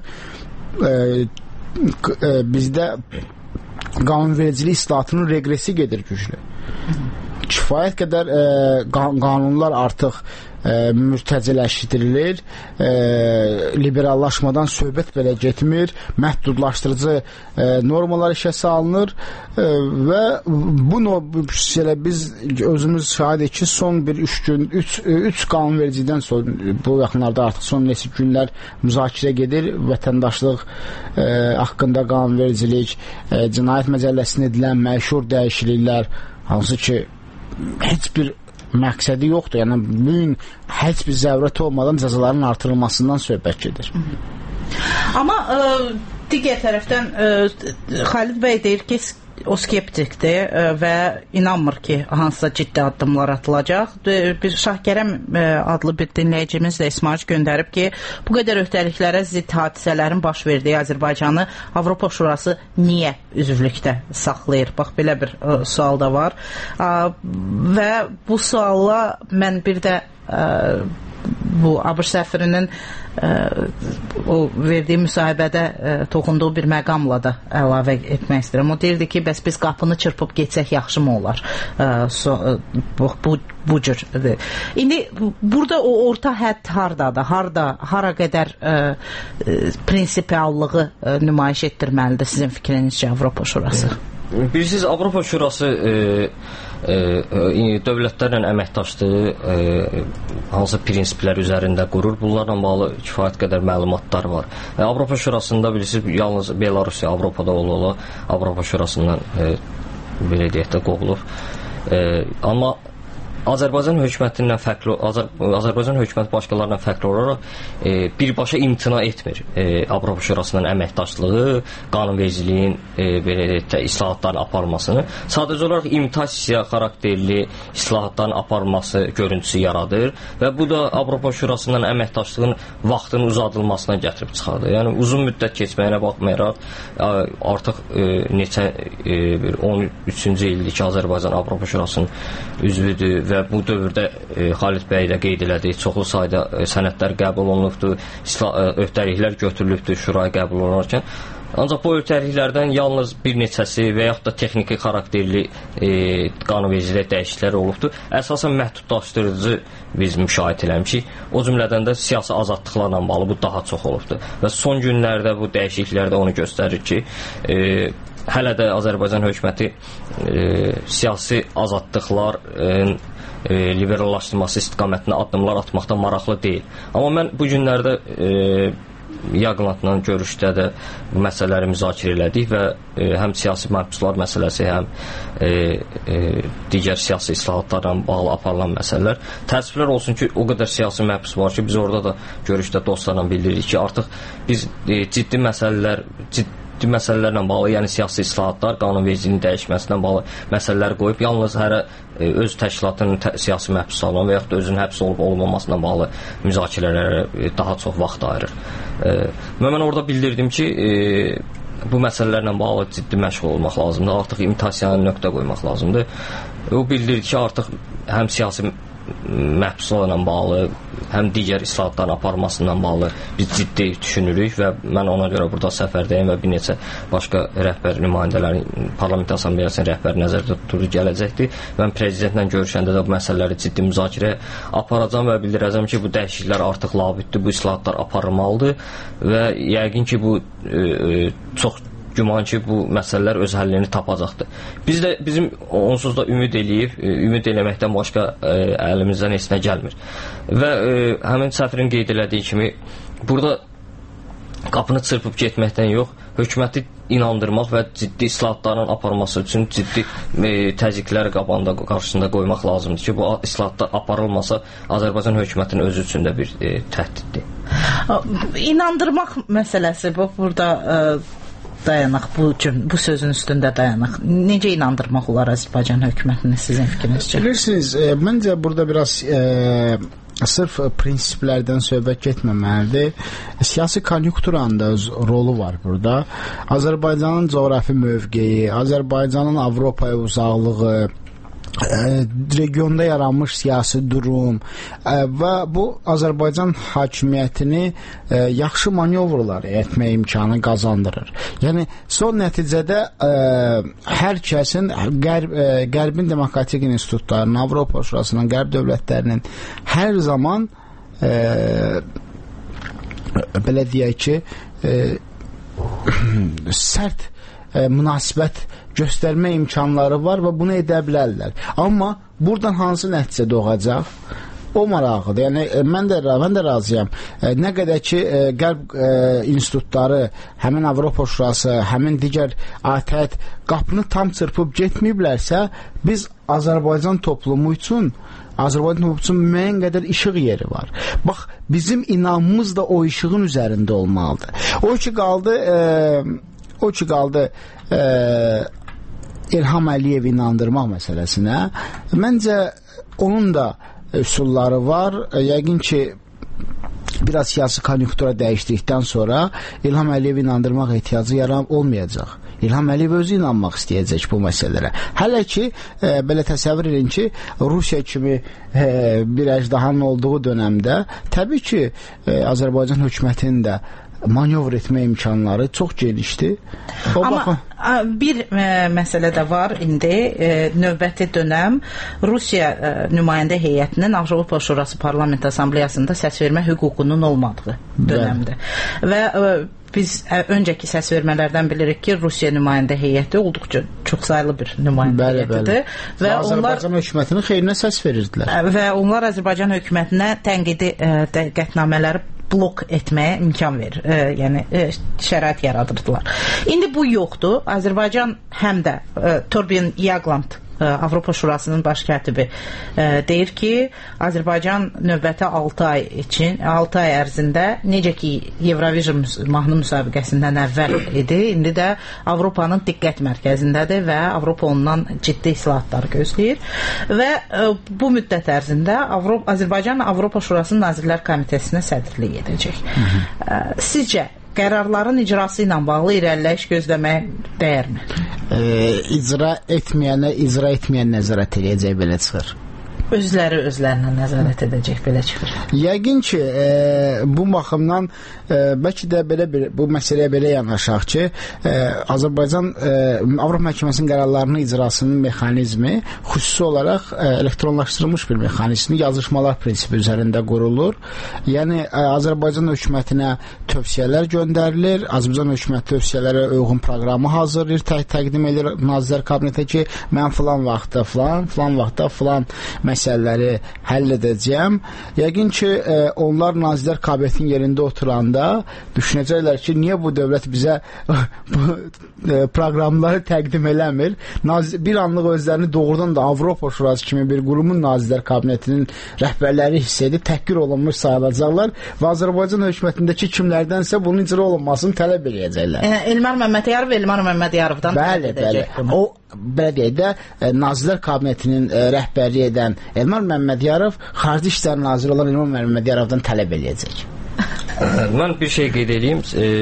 Speaker 17: bizdə qanunvericilik islahatının regresi gedir güclü. Kifayət qədər qanunlar artıq mürtəciləşdirilir, liberallaşmadan söhbət belə getmir, məhdudlaşdırıcı normalar işə salınır və biz özümüz şahidik ki, son bir 3 gün, 3 qanunvericidən sonra, bu yaxınlarda artıq son neçə günlər müzakirə gedir, vətəndaşlıq haqqında qanunvericilik, cinayət məcəlləsində edilən məşhur dəyişikliklər, hansı ki, heç bir məqsədi yoxdur. Yəni, bugün heç bir zəvrət olmadan cəzaların artırılmasından söhbət gedir.
Speaker 6: Amma digər tərəfdən Xalid bəy deyir ki, o skeptikdir və inanmır ki, hansısa ciddi addımlar atılacaq. Bir Şahkərəm adlı bir dinləyicimiz də İsmail göndərib ki, bu qədər öhdəliklərə zidd hadisələrin baş verdiyi Azərbaycanı Avropa Şurası niyə üzvlükdə saxlayır? Bax, belə bir sual da var. Və bu sualla mən bir də bu ABŞ səfirinin o verdiyi müsahibədə toxunduğu bir məqamla da əlavə etmək istəyirəm. O deyirdi ki, bəs biz qapını çırpıb geçsək yaxşı mı olar? Bu cür. İndi burada o orta hədd hardadır? Hara qədər prinsipiallığı nümayiş etdirməlidir sizin fikrinizcə Avropa Şurası?
Speaker 14: Bilirsiniz, Avropa Şurası dövlətlərlə əməkdaşlığı hansı prinsiplər üzərində qurur. Bunlarla bağlı kifayət qədər məlumatlar var. Avropa Şurasında bilirsiniz, yalnız Belarusiya Avropada ola Avropa Şurasından belə deyək də qovulub. Amma Azərbaycan hökumətindən fərqli, Azərbaycan hökuməti başqalarından fərqli olaraq birbaşa imtina etmir Avropa Şurasının əməkdaşlığı, qanunvericiliyin belə deyək, islahatların aparılmasını. Sadəcə olaraq imitasiya xarakterli islahatların aparılması görüntüsü yaradır və bu da Avropa Şurasının əməkdaşlığın vaxtının uzadılmasına gətirib çıxardır. Yəni uzun müddət keçməyinə baxmayaraq artıq neçə 13-cü ildir ki, Azərbaycan Avropa Şurasının üzvüdür və bu dövrdə Xalid bəy də qeyd elədi, çoxlu sayda sənədlər qəbul olunubdur, öhdəliklər götürülübdür şuraya qəbul olunarkən. Ancaq bu öhdəliklərdən yalnız bir neçəsi və yaxud da texniki xarakterli qanunvericilik dəyişikliklər olubdur. Əsasən məhdudlaşdırıcı biz müşahidə eləmişik. O cümlədən də siyasi azadlıqlarla bağlı bu daha çox olubdur. Və son günlərdə bu dəyişikliklər də onu göstərir ki, hələ də Azərbaycan hökuməti siyasi azadlıqların liberallaşdırması istiqamətində addımlar atmaqda maraqlı deyil. Amma mən bu günlərdə Yaqinatla görüşdə də bu məsələləri müzakirə elədik və həm siyasi məhbuslar məsələsi, həm digər siyasi islahatlarla bağlı aparılan məsələlər. Təəssüflər olsun ki, o qədər siyasi məhbus var ki, biz orada da görüşdə dostlarla bildiririk ki, artıq biz ciddi məsələlərlə bağlı, yəni siyasi islahatlar, qanunvericiliyin dəyişməsindən bağlı məsələlər qoyub, yalnız hərə öz təşkilatının siyasi məhbus salonu və yaxud da özünün həbs olub olmamasından bağlı müzakirələrə daha çox vaxt ayırır. Mən orada bildirdim ki, bu məsələlərlə bağlı ciddi məşğul olmaq lazımdır, artıq imitasiyanı nöqtə qoymaq lazımdır. O bildirdi ki, artıq həm siyasi məhbuslarla bağlı, həm digər islahatların aparılmasından bağlı biz ciddi düşünürük və mən ona görə burada səfərdəyim və bir neçə başqa rəhbər nümayəndələrin Parlament Assambleyasının rəhbəri nəzərdə tutulur gələcəkdir. Mən prezidentlə görüşəndə də bu məsələləri ciddi müzakirə aparacağam və bildirəcəm ki, bu dəyişikliklər artıq labüddür, bu islahatlar aparılmalıdır və yəqin ki, bu çox güman ki, bu məsələlər öz həllini tapacaqdır. Bizim onsuz da ümid eləməkdən başqa əlimizdən heç nə gəlmir. Və həmin səfirin qeyd elədiyi kimi, burada qapını çırpıb getməkdən yox, hökuməti inandırmaq və ciddi islahatların aparılması üçün ciddi təzyiqlər qarşısında qoymaq lazımdır ki, bu islahatlar aparılmasa Azərbaycan hökumətinin özü üçün də bir təhdiddir.
Speaker 6: İnandırmaq məsələsi burada dayanaq, bu sözün üstündə dayanaq. Necə inandırmaq olar Azərbaycan hökumətini sizin fikrinizcə?
Speaker 17: Bilirsiniz, məncə burada biraz sırf prinsiplərdən söhbət getməməlidir. Siyasi konjunkturanın da öz rolu var burada. Azərbaycanın coğrafi mövqeyi, Azərbaycanın Avropaya uzaqlığı, regionda yaranmış siyasi durum və bu Azərbaycan hakimiyyətini yaxşı manyovrlar etmə imkanı qazandırır. Yəni son nəticədə hər kəsin Qərbin demokratik institutlarının, Avropa Şurasının, Qərb dövlətlərinin hər zaman belə deyək ki sərt münasibət göstərmə imkanları var və bunu edə bilərlər. Amma buradan hansı nəticə doğacaq? O maraqlıdır. Yəni mən də razıyam. Nə qədər ki Qərb institutları, həmin Avropa Şurası, həmin digər ATƏT qapını tam çırpıb getməyiblərsə, biz Azərbaycan toplumu üçün müəyyən qədər işıq yeri var. Bax, bizim inamımız da o işığın üzərində olmalıdır. O ki qaldı İlham Əliyev inandırmaq məsələsinə, məncə onun da üsulları var. Yəqin ki biraz siyasi konjunktura dəyişdikdən sonra İlham Əliyev inandırmaq ehtiyacı olmayacaq. İlham Əliyev özü inanmaq istəyəcək bu məsələlərə. Hələ ki, belə təsəvvür edin ki, Rusiya kimi bir əjdahanın olduğu dönəmdə təbii ki, Azərbaycan hökumətinin də manevr etmə imkanları çox genişdir.
Speaker 6: Amma bir məsələ də var indi, növbəti dönəm Rusiya nümayəndə heyətinin Avropa Şurası Parlament Assambleyasında səs vermə hüququnun olmadığı dönəmdir. Və biz öncəki səs vermələrdən bilirik ki, Rusiya nümayəndə heyəti olduqca çoxsaylı bir nümayəndə heyətidir. Və
Speaker 17: Azərbaycan hökumətinin xeyrinə səs verirdilər.
Speaker 6: Və onlar Azərbaycan hökumətinə tənqidi qətnamələri blok etməyə imkan verir. Yəni şərait yaradırdılar. İndi bu yoxdur. Azərbaycan həm də Torbjörn Jagland, Avropa Şurasının baş katibi deyir ki, Azərbaycan növbəti 6 ay ərzində necə ki Eurovision mahnı müsabiqəsindən əvvəl idi, indi də Avropanın diqqət mərkəzindədir və Avropa ondan ciddi islahatlar gözləyir və bu müddət ərzində Azərbaycan Avropa Şurasının Nazirlər Komitəsinə sədrlik edəcək. Sizcə qərarların icrası ilə bağlı irəliləyiş gözləməyə dəyərmi?
Speaker 17: İcra etməyənə icra etməyən nəzarət edəcək, belə çıxır.
Speaker 6: Özlərinə nəzarət edəcək, belə çıxır.
Speaker 17: Yəqin ki, bu baxımdan bəlkə də bu məsələyə belə yanaşaq ki, Azərbaycan Avropa Məhkəməsinin qərarlarının icrasının mexanizmi xüsusi olaraq elektronlaşdırılmış bir mexanizmi, yazışmalar prinsipi üzərində qurulur. Yəni, Azərbaycan hökumətinə tövsiyələr göndərilir, Azərbaycan hökuməti tövsiyələrə uyğun proqramı hazırlayır, təqdim edir Nazirlər Kabinetə ki, mən filan vaxtda filan məsələləri həll edəcəyəm. Yəqin ki, onlar Nazirlər Kabinetinin yerində oturanda düşünəcəklər ki, niyə bu dövlət bizə bu proqramları təqdim eləmir? Bir anlıq özlərini doğrudan da Avropa Şurası kimi bir qurumun Nazirlər Kabinetinin rəhbərləri hiss edib təhqir olunmuş sayılacaqlar və Azərbaycan hökumətindəki kimlərdənsə bunun icra olunmasını tələb edəcəklər.
Speaker 6: Elmar Məmmədiyarov Məmmədiyarowdan
Speaker 17: tələb edəcək bunu. O, belə deyək də, Nazirlər Kabinetinin rəhbərliyi edən Elmar Məmmədiyarov Xarici İşlər Naziri olan Elmar Məmmədiyarovdan tələb edəcək.
Speaker 14: Mən bir şey qeyd edeyim.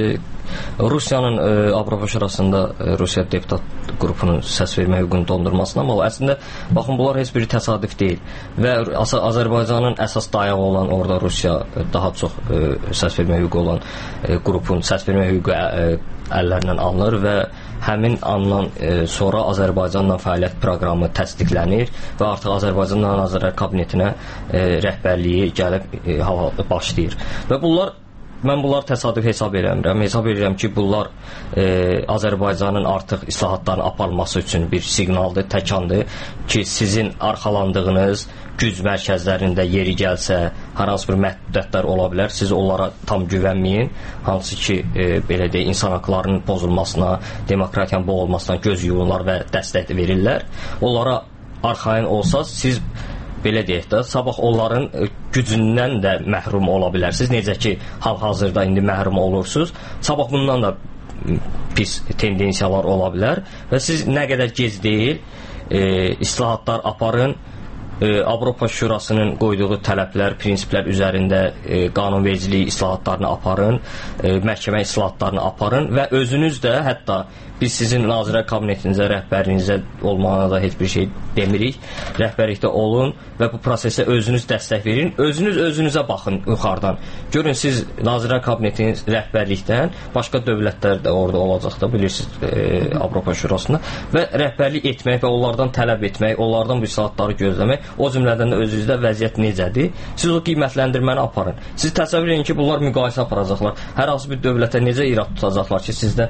Speaker 14: Rusiyanın Avropa Şurasında Rusiya deputat qrupunun səs vermə hüququnu dondurmasına, amma əslində baxın, bunlar heç biri təsadüf deyil və Azərbaycanın əsas dayağı olan orada Rusiya daha çox səs vermə hüququ olan qrupun səs vermə hüququ əllərindən alınır və həmin andan sonra Azərbaycanla fəaliyyət proqramı təsdiqlənir və artıq Azərbaycanla Nazirlər Kabinetinə rəhbərliyi gəlib başlayır. Və mən bunlar təsadüf hesab edirəm. Hesab edirəm ki, bunlar Azərbaycanın artıq islahatların aparılması üçün bir siqnaldır, təkandır ki, sizin arxalandığınız güc mərkəzlərində yeri gəlsə, hər hansı bir məhdudiyətlər ola bilər. Siz onlara tam güvənməyin. Hansı ki, belə deyək, insan haqlarının pozulmasına, demokratiyanın boğulmasına göz yumurlar və dəstək verirlər. Onlara arxayın olsaz, siz belə deyək də, sabah onların gücündən də məhrum ola bilərsiniz. Necə ki, hal-hazırda indi məhrum olursunuz. Sabah bundan da pis tendensiyalar ola bilər və siz nə qədər gec deyil, islahatlar aparın, Avropa Şurasının qoyduğu tələblər, prinsiplər üzərində qanunvericiliyi islahatlarını aparın, məhkəmə islahatlarını aparın və özünüz də, hətta biz sizin Nazirlər Kabinetinizə, rəhbərliyinizə olmağına da heç bir şey demirik. Rəhbərlikdə olun və bu prosesə özünüz dəstək verin. Özünüz özünüzə baxın yuxarıdan. Görün, siz Nazirlər Kabinetiniz rəhbərlikdən, başqa dövlətlər də orada olacaq da, bilirsiniz, Avropa Şurasında və rəhbərlik etmək və onlardan tələb etmək, onlardan bu islahatları gözləmək, o cümlədən də özünüzdə vəziyyət necədir? Siz o qiymətləndirməni aparın. Siz təsəvvür edin ki, bunlar müqayisə aparacaqlar. Hər hansı bir dövlətə necə irad tutacaqlar ki, sizdə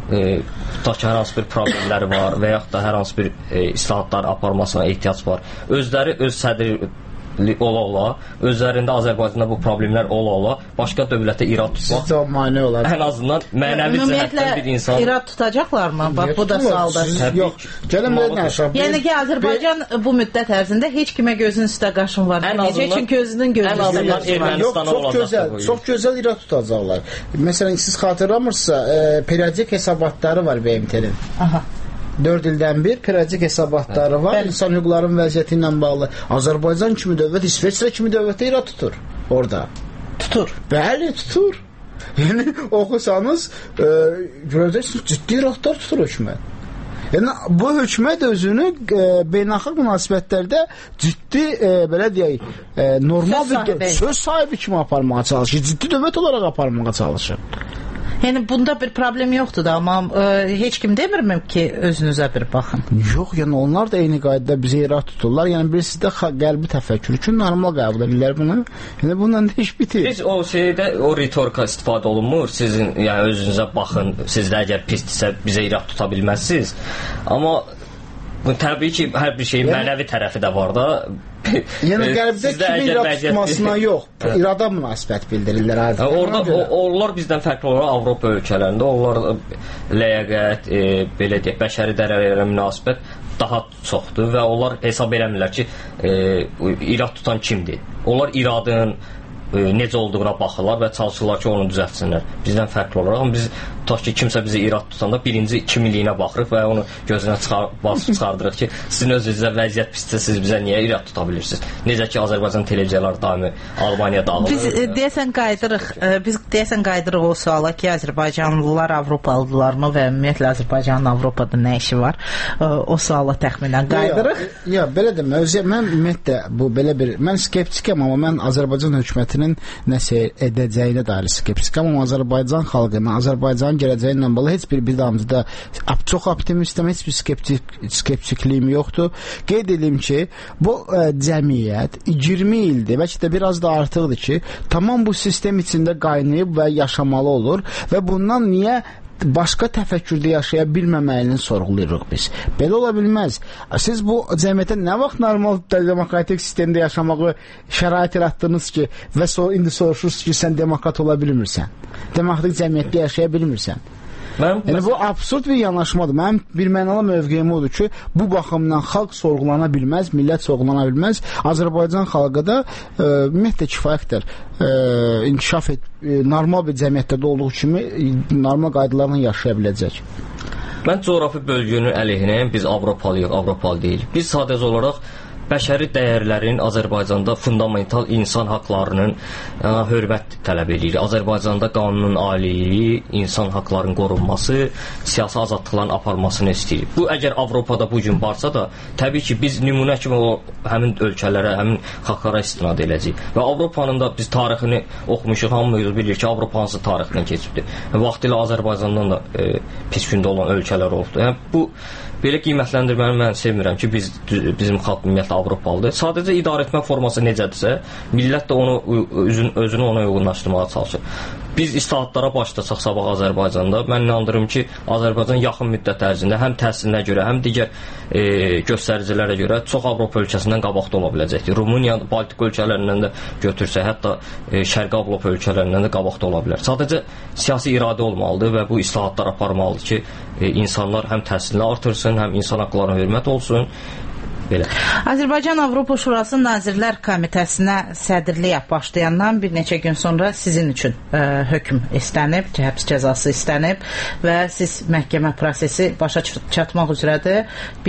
Speaker 14: tutaq ki, hər hansı bir problemləri var və yaxud da hər hansı bir islahatlar aparmasına ehtiyac var. Özləri öz sədri ola-ola, özlərində Azərbaycanda bu problemlər ola-ola, başqa dövlətə irad tutmaq ən azından mənəvi cəhətdən bir insan
Speaker 6: irad tutacaqlarmı? Bax, bu da sualdır.
Speaker 17: Yox, gəlin
Speaker 6: yəni ki, Azərbaycan bu müddət ərzində heç kimə gözün üstə qaşın var. Necə? Çünki özünün gözünün üstə qaşın var.
Speaker 17: Yox, çox gözəl irad tutacaqlar. Məsələn, siz xatırlamırsınızsa, periodik hesabatları var BMT-nin. Aha. 4 ildən bir periodik hesabatları var. İnsan hüquqlarının vəziyyəti ilə bağlı. Azərbaycan kimi dövlət, İsveçrə kimi dövlətə irad tutur orada.
Speaker 6: Tutur.
Speaker 17: Bəli, tutur. Yəni, oxusanız, görəcəksiniz, ciddi iradlar tutur hökumət. Yəni, bu hökumət özünü beynəlxalq münasibətlərdə ciddi, belə deyək, normal bir söz sahibi kimi aparmağa çalışır. Ciddi dövlət olaraq aparmağa çalışır.
Speaker 6: Yəni, bunda bir problem yoxdur da, amma heç kim demirmim ki, özünüzə bir baxın.
Speaker 17: Yox, yəni onlar da eyni qaydada bizə irad tuturlar. Yəni, bir sizdə qəlbi təfəkkür üçün normal qəbul edirlər bunu. Yəni, bundan da iş bitir.
Speaker 14: Biz o şeydə, o ritorika istifadə olunmur. Sizin, yəni, özünüzə baxın, sizdə əgər pisdirsə bizə irad tuta bilməzsiniz. Amma təbii ki, hər bir şeyin mənəvi tərəfi də var da.
Speaker 17: Yəni, qəlbdə kimin irad tutmasına yox, irada münasibət bildirirlər.
Speaker 14: Onlar bizdən fərqli olaraq Avropa ölkələrində, onlar ləyaqət, belə deyək, bəşəri dəyərlərə münasibət daha çoxdur və onlar hesab eləmirlər ki, irad tutan kimdir. Onlar iradın necə olduğuna baxırlar və çalışırlar ki, onu düzəltsinlər. Bizdən fərqli olaraq, amma biz tutaq ki, kimsə bizi irad tutanda birinci kimliyinə baxırıq və onu gözünə basıb çıxardırıq ki, sizin özünüzə vəziyyət pisdir, siz bizə niyə irad tuta bilirsiniz? Necə ki, Azərbaycan televiziyaları daimi Almaniyada dağılır.
Speaker 6: Biz deyəsən qaydırıq o suala ki, Azərbaycanlılar Avropalıdırlarmı və ümumiyyətlə Azərbaycanın Avropada nə işi var? O suala təxminən qaydırıq.
Speaker 17: Ya, belə demə, mən ümumiyyətlə bu belə bir, mən skeptikəm, amma mən Azərbaycan hökumətinin nəsə edəcəyinə dair skeptikəm, amma Azərbaycan xalqına, Azərbaycanın gələcəyi ilə bağlı heç bir damcıda çox optimistəm, heç bir skeptikliyim yoxdur. Qeyd edeyim ki, bu cəmiyyət 20 ildir, bəlkə də biraz da artıqdır ki, tamam bu sistem içində qaynayıb və yaşamalı olur və bundan niyə başqa təfəkkürdə yaşaya bilməməyini sorğulayırıq biz. Belə ola bilməz. Siz bu cəmiyyətə nə vaxt normal demokratik sistemdə yaşamağı şərait yaratdınız ki və indi soruşursunuz ki, sən demokrat ola bilmirsən. Demokratik cəmiyyətdə yaşaya bilmirsən. Yəni, bu absurd bir yanaşmadır. Mənim bir mənalı mövqeyim odur ki, bu baxımdan xalq sorğulana bilməz, millət sorğulana bilməz. Azərbaycan xalqı da ümumiyyətlə kifayətdir. İnkişaf normal bir cəmiyyətdə olduğu kimi normal qaydalarla yaşaya biləcək.
Speaker 14: Mən coğrafi bölgünün əleyhinəyəm. Biz Avropalıyıq, Avropalı deyilik. Biz sadəcə olaraq bəşəri dəyərlərin Azərbaycanda fundamental insan haqlarının hörmət tələb edir. Azərbaycanda qanunun aliliyi, insan haqlarının qorunması, siyasi azadlıqların aparılmasını istəyir. Bu əgər Avropada bu gün varsa da, təbii ki, biz nümunə kimi o həmin ölkələrə, həmin xalqlara istinad edəcəyik. Və Avropanın da biz tarixini oxumuşuq, hamımız bilir ki, Avropa hansı tarixdən keçibdir. Vaxtilə Azərbaycandan da pis gündə olan ölkələr oldu. Yəni bu belə qiymətləndirməni mən sevmirəm ki, bizim xalq ümumiyyətlə Avropalıdır. Sadəcə idarəetmə forması necədirsə, millət də onu özünü ona uyğunlaşdırmağa çalışır. Biz islahatlara başlasaq sabah Azərbaycanda, mən inandırım ki, Azərbaycan yaxın müddət ərzində həm təhsilinə görə, həm digər göstəricilərə görə çox Avropa ölkəsindən qabaqda ola biləcəkdir. Rumıniya, Baltik ölkələrindən də götürsə, hətta Şərqi Avropa ölkələrindən də qabaqda ola bilər. Sadəcə siyasi iradə olmalıdır və bu islahatlar aparmalıdır ki, insanlar həm təhsilini artırsın, həm insan haqlarına hörmət olsun. Belə.
Speaker 6: Azərbaycan Avropa Şurası Nazirlər Komitəsinə sədrliyə başlayandan bir neçə gün sonra sizin üçün hökm istənib, həbs cəzası istənib və siz məhkəmə prosesi başa çatmaq üzrədir.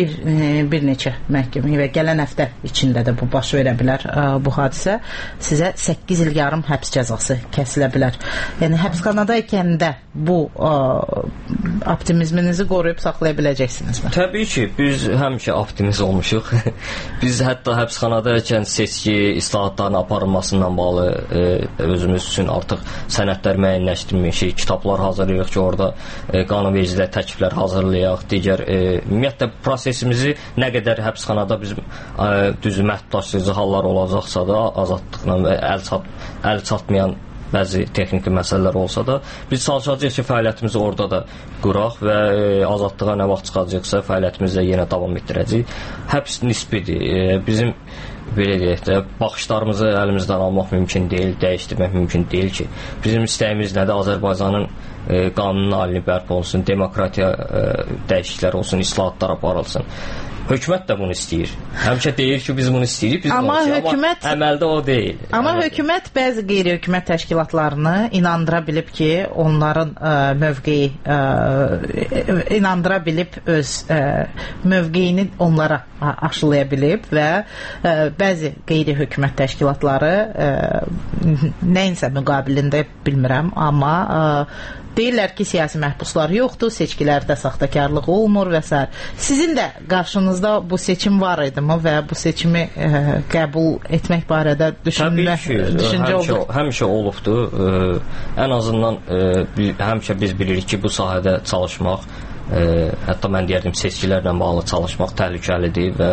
Speaker 6: Bir neçə məhkəmə və gələn həftə içində də bu baş verə bilər bu hadisə. Sizə 8 il yarım həbs cəzası kəsilə bilər. Yəni həbsxanada ikəndə bu optimizminizi qoruyub saxlaya biləcəksinizmi?
Speaker 14: Təbii ki, biz həmişə optimist olmuşuq. Biz hətta həbsxanada ikən seçki islahatlarının aparılmasından bağlı özümüz üçün artıq sənədlər müəyyənləşdirmişik, kitablar hazırlayırıq ki, orada qanunvericilər təkliflər hazırlayaq, digər ümumiyyətlə prosesimizi nə qədər həbsxanada bizim düzü məhdudlaşdırıcı hallar olacaqsa da, azadlıqla əl çatmayan bəzi texniki məsələlər olsa da, biz çalışacağıq ki, fəaliyyətimizi orada da quraq və azadlığa nə vaxt çıxacaqsa fəaliyyətimizi yenə davam etdirəcəyik. Həbs nisbidir. Bizim belə deyək də, baxışlarımızı əlimizdən almaq mümkün deyil, dəyişdirmək mümkün deyil ki, bizim istəyimiz nədir? Azərbaycanın qanunun alini bərpa olsun, demokratiya dəyişikliklər olsun, islahatlar aparılsın. Hökumət də bunu istəyir. Həmişə deyir ki, biz bunu istəyirik, biz bunu istəyirik, amma əməldə o deyil.
Speaker 6: Amma hökumət bəzi qeyri-hökumət təşkilatlarını inandıra bilib ki, onların mövqeyi inandıra bilib öz mövqeyini onlara aşılaya bilib və bəzi qeyri-hökumət təşkilatları nəyinsə müqabilində bilmirəm, amma deyirlər ki, siyasi məhbuslar yoxdur, seçkilərdə saxtakarlıq olmur və s. Sizin də qarşınızda bu seçim var idimi və bu seçimi qəbul etmək barədə düşüncə oldu?
Speaker 14: Həmişə olubdur. Ən azından həmişə biz bilirik ki, bu sahədə çalışmaq, hətta mən deyərdim seçkilərlə bağlı çalışmaq təhlükəlidir və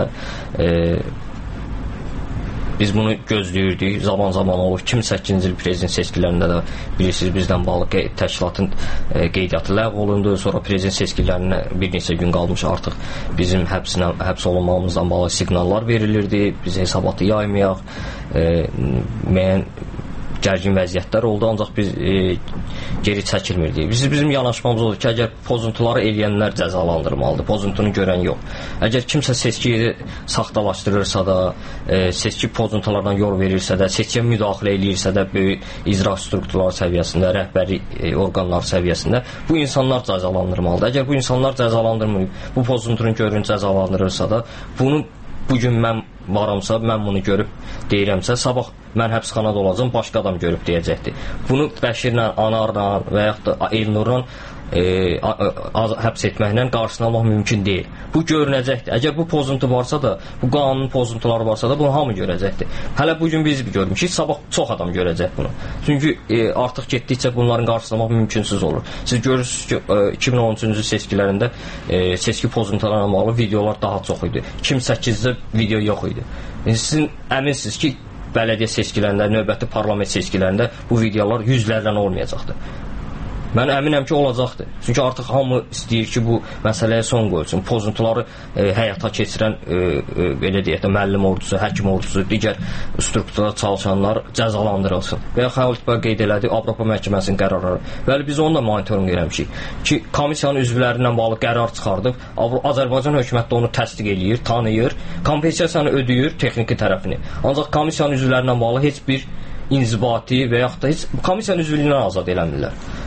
Speaker 14: biz bunu gözləyirdik. Zaman-zaman olur. 2008-ci il prezident seçkilərində də bilirsiniz, bizdən bağlı təşkilatın qeydiyyatı ləğv olundu. Sonra prezident seçkilərinə bir neçə gün qalmış artıq bizim həbs olunmamızdan bağlı siqnallar verilirdi. Biz hesabatı yaymayaq. Müəyyən gərgin vəziyyətlər oldu, ancaq biz geri çəkilmirdik. Bizim yanaşmamız oldu ki, əgər pozuntuları eləyənlər cəzalandırmalıdır, pozuntunu görən yox. Əgər kimsə seçkiyi saxtalaşdırırsa da, seçki pozuntulardan yol verirsə də, seçkiyə müdaxilə eləyirsə də, böyük icra strukturları səviyyəsində, rəhbəri orqanlar səviyyəsində bu insanlar cəzalandırmalıdır. Əgər bu insanlar cəzalandırmayıb, bu pozuntunu görün cəzalandırırsa da, bunu bugün mən varamsa, mən bunu görüb deyirəmsə, sabah mən həbsxanada olacam, başqa adam görüb deyəcəkdir. Bunu Bəşirlə, Anarla və yaxud da Elnurla həbs etməklə qarşısını almaq mümkün deyil. Bu görünəcəkdir. Əgər bu pozuntu varsa da, bu qanunun pozuntuları varsa da, bunu hamı görəcəkdir. Hələ bugün biz görmüşük, sabah çox adam görəcək bunu. Çünki artıq getdikcə bunların qarşısını almaq mümkünsüz olur. Siz görürsünüz ki, 2013-cü seçkilərində seçki pozuntularına bağlı videolar daha çox idi. 2008-də video yox idi. Sizin əminsiniz ki, bələdiyyə seçkilərində, növbəti parlament seçkilərində bu videolar yüzlərlə olmayacaqdır. Mən əminəm ki, olacaqdır. Çünki artıq hamı istəyir ki, bu məsələyə son qoyulsun. Pozuntuları həyata keçirən, belə deyək də, müəllim ordusu, həkim ordusu, digər strukturda çalışanlar cəzalandırılsın. Və ya Xəlifə qeyd elədi, Avropa Məhkəməsinin qərarları. Bəli, biz onu da monitorinq eləmişik. Ki, komissiyanın üzvlərindən bağlı qərar çıxardıb, Azərbaycan hökuməti onu təsdiq eləyir, tanıyır, kompensasiyanı ödəyir, texniki tərəfini. Ancaq komissiyanın üzvlərindən bağlı heç bir inzibati və yaxud da heç komissiyanın üzvlüyündən azad eləmirlər.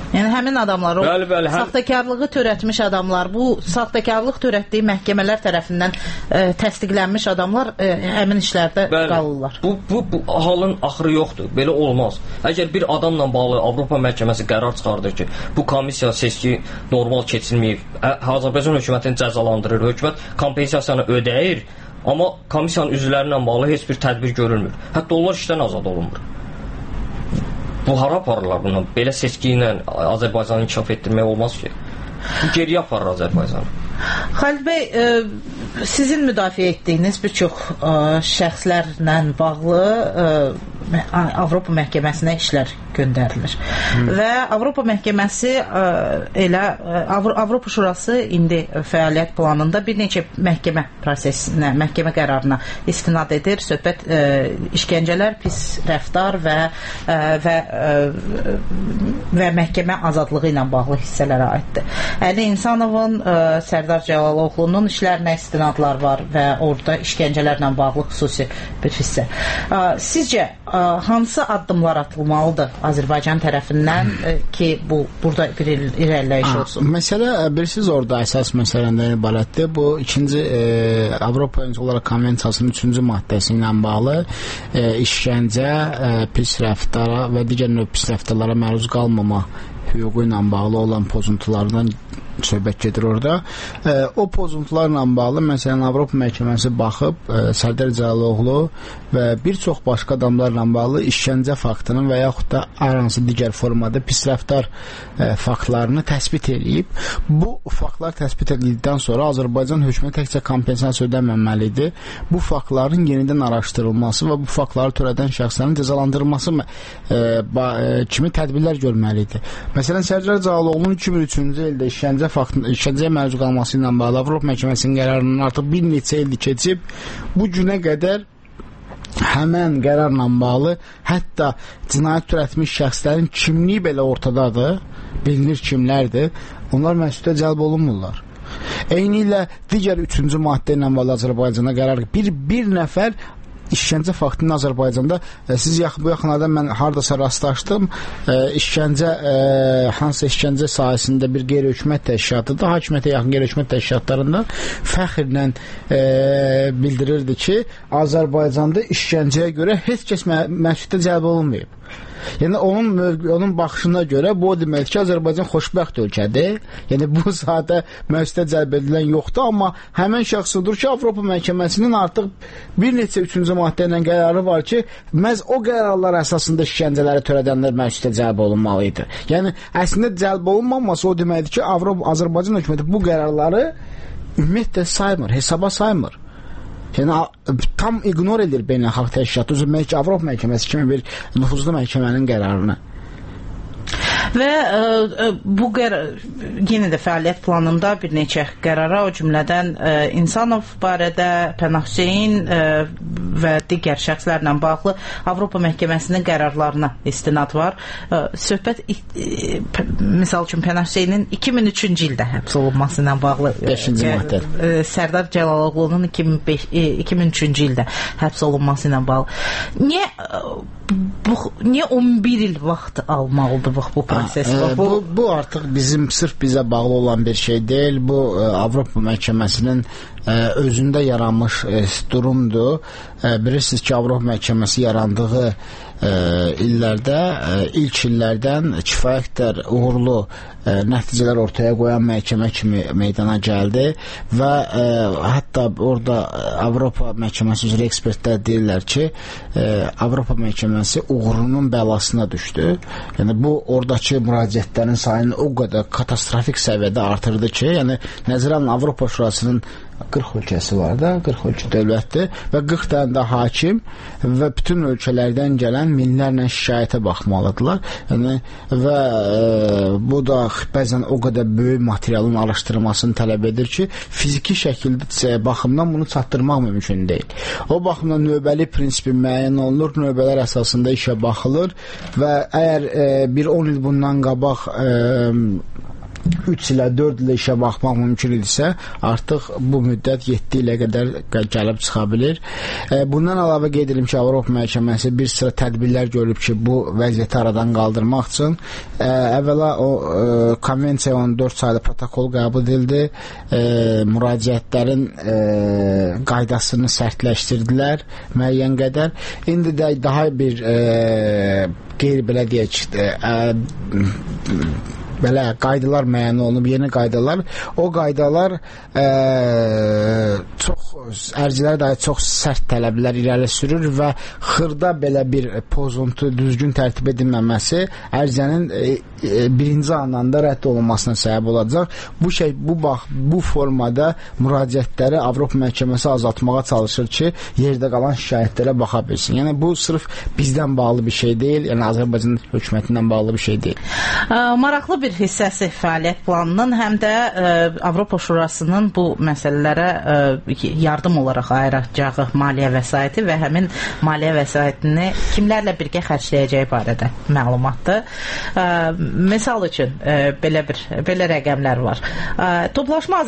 Speaker 6: Yəni həmin adamlar, o saxtakarlığı törətmiş adamlar, bu saxtakarlıq törətdiyi məhkəmələr tərəfindən təsdiqlənmiş adamlar həmin işlərdə qalırlar.
Speaker 14: Bu halın axırı yoxdur. Belə olmaz. Əgər bir adamla bağlı Avropa məhkəməsi qərar çıxardır ki, bu komissiya seçki normal keçilməyib, Azərbaycan hökumətini cəzalandırır, hökumət kompensasiyanı ödəyir, amma komissiyanın üzvləri ilə bağlı heç bir tədbir görülmür. Hətta onlar işdən azad olunmur. Bu hara aparırlar bundan? Belə seçki ilə Azərbaycanı inkişaf etdirmək olmaz ki. Bu geriyə aparır Azərbaycanı.
Speaker 6: Xalid bəy, sizin müdafiə etdiyiniz bir çox şəxslərlə bağlı Avropa məhkəməsinə işlər göndərilir. Və Avropa məhkəməsi elə Avropa Şurası indi fəaliyyət planında bir neçə məhkəmə prosesinə, məhkəmə qərarına istinad edir. Söhbət işgəncələr, pis rəftar və məhkəmə azadlığı ilə bağlı hissələrə aiddir. Əli İnsanovun, Sərdar Cəlaloğlu'nun işlərinə istinadlar var və orada işgəncələrlə bağlı xüsusi bir hissə. Sizcə hansı addımlar atılmalıdır Azərbaycan tərəfindən ki, burada bir irəliləyiş olsun?
Speaker 17: Məsələ, bilirsiniz, orada əsas məsələdən ibarətdir. Bu, ikinci Avropa İnsanlar Konvensiyasının 3-cü maddəsi ilə bağlı işgəncə, pis rəftara və digər növ pis rəftarlara məruz qalmama hüququ ilə bağlı olan pozuntulardan söhbət gedir orada. O pozuntularla bağlı, məsələn, Avropa məhkəməsi baxıb, Sərdar Cəlaloğlu və bir çox başqa adamlarla bağlı işgəncə faktının və yaxud da hər hansı digər formada pis rəftar faktlarını təsbit edib. Bu faktlar təsbit edildikdən sonra Azərbaycan hökuməti təkcə kompensasiya ödəməməlidir. Bu faktların yenidən araşdırılması və bu faktları törədən şəxslərin cəzalandırılması kimi tədbirlər görməlidir. Məsələn, Sərdar Cəlaloğlu'nun 2003-cü ildə işgəncəyə məruz qalması ilə bağlı Avropa məhkəməsinin qərarının artıq bir neçə ildir keçib. Bu günə qədər həmən qərarla bağlı hətta cinayət törətmiş şəxslərin kimliyi belə ortadadır, bilinir kimlərdir, onlar məsuliyyətə cəlb olunmurlar. Eyni ilə digər 3-cü maddə ilə bağlı Azərbaycana qərar bir nəfər işgəncə faktının Azərbaycanda, siz bu yaxınlarda mən hardasa rastlaşdım, hansı işgəncə sahəsində bir qeyri-hökumət təşkilatıdır, hakimiyyətə yaxın qeyri-hökumət təşkilatlarında fəxrlə bildirirdi ki, Azərbaycanda işgəncəyə görə heç kəs məsuliyyətə cəlb olunmayıb. Yəni onun baxışına görə bu o deməkdir ki, Azərbaycan xoşbəxt ölkədir. Yəni bu sadə məsuliyyətə cəlb edilən yoxdur, amma həmin şəxs odur ki, Avropa məhkəməsinin artıq bir neçə 3-cü maddə ilə qərarı var ki, məhz o qərarlar əsasında işgəncələri törədənlər məsuliyyətə cəlb olunmalı idi. Yəni əslində cəlb olunmaması o deməkdir ki, Azərbaycan hökuməti bu qərarları ümumiyyətlə saymır, hesaba saymır. Yəni tam ignor edir beynəlxalq təşkilatı, Avropa məhkəməsi kimi bir nüfuzlu məhkəmənin qərarını.
Speaker 6: Və bu yenə də fəaliyyət planında bir neçə qərara, o cümlədən İnsanov barədə, Pənah Hüseyn və digər şəxslərlə bağlı Avropa məhkəməsinin qərarlarına istinad var. Söhbət, misal üçün, Pənah Hüseynin 2003-cü ildə həbs olunması ilə bağlı, Sərdar Cəlaloğlu'nun 2003-cü ildə həbs olunması ilə bağlı. Niyə 11 il vaxt almalıdır bu proses?
Speaker 17: Bu artıq sırf bizə bağlı olan bir şey deyil. Bu Avropa məhkəməsinin özündə yaranmış durumdur. Bilirsiniz ki, Avropa məhkəməsi yarandığı ilk illərdən kifayət qədər uğurlu nəticələr ortaya qoyan məhkəmə kimi meydana gəldi və hətta orada Avropa məhkəməsi üzrə ekspertlər deyirlər ki, Avropa məhkəməsi uğurunun bəlasına düşdü. Yəni bu oradakı müraciətlərin sayını o qədər katastrofik səviyyədə artırdı ki, yəni nəzərən Avropa Şurasının 40 ölkəsi var da, 40 ölkə dövlətdir və 40 dənə də hakim və bütün ölkələrdən gələn minlərlə şikayətə baxmalıdırlar. Yəni, və bu da bəzən o qədər böyük materialın araşdırılmasını tələb edir ki, fiziki şəkildə baxımdan bunu çatdırmaq mümkün deyil. O baxımdan növbəli prinsipi müəyyən olunur, növbələr əsasında işə baxılır və əgər bir 10 il bundan qabaq 3 ilə 4 ilə işə baxmaq mümkün idisə, artıq bu müddət 7 ilə qədər gəlib çıxa bilir. Bundan əlavə qeyd edim ki, Avropa Məhkəməsi bir sıra tədbirlər görüb ki, bu vəziyyəti aradan qaldırmaq üçün əvvəla o konvensiya 14 saylı protokol qəbul edildi. Müraciətlərin qaydasını sərtləşdirdilər müəyyən qədər. İndi də daha bir belə deyək, belə qaydalar müəyyən olunub, yeni qaydalar. O qaydalar ərizələrə dair çox sərt tələblər irəli sürür və xırda belə bir pozuntu düzgün tərtib edilməməsi ərizənin birinci andan da rədd olunmasına səbəb olacaq. Bu formada müraciətləri Avropa Məhkəməsi azaltmağa çalışır ki, yerdə qalan şikayətlərə baxa bilsin. Yəni bu sırf bizdən bağlı bir şey deyil, yəni Azərbaycan hökumətindən bağlı bir şey deyil.
Speaker 6: Maraqlı bir hissəsi fəaliyyət planının həm də Avropa Şurasının bu məsələlərə yardım olaraq ayıracağı maliyyə vəsaiti və həmin maliyyə vəsaitini kimlərlə birgə xərcləyəcəyi barədə məlumatdır. Misal üçün belə rəqəmlər var. Toplaşma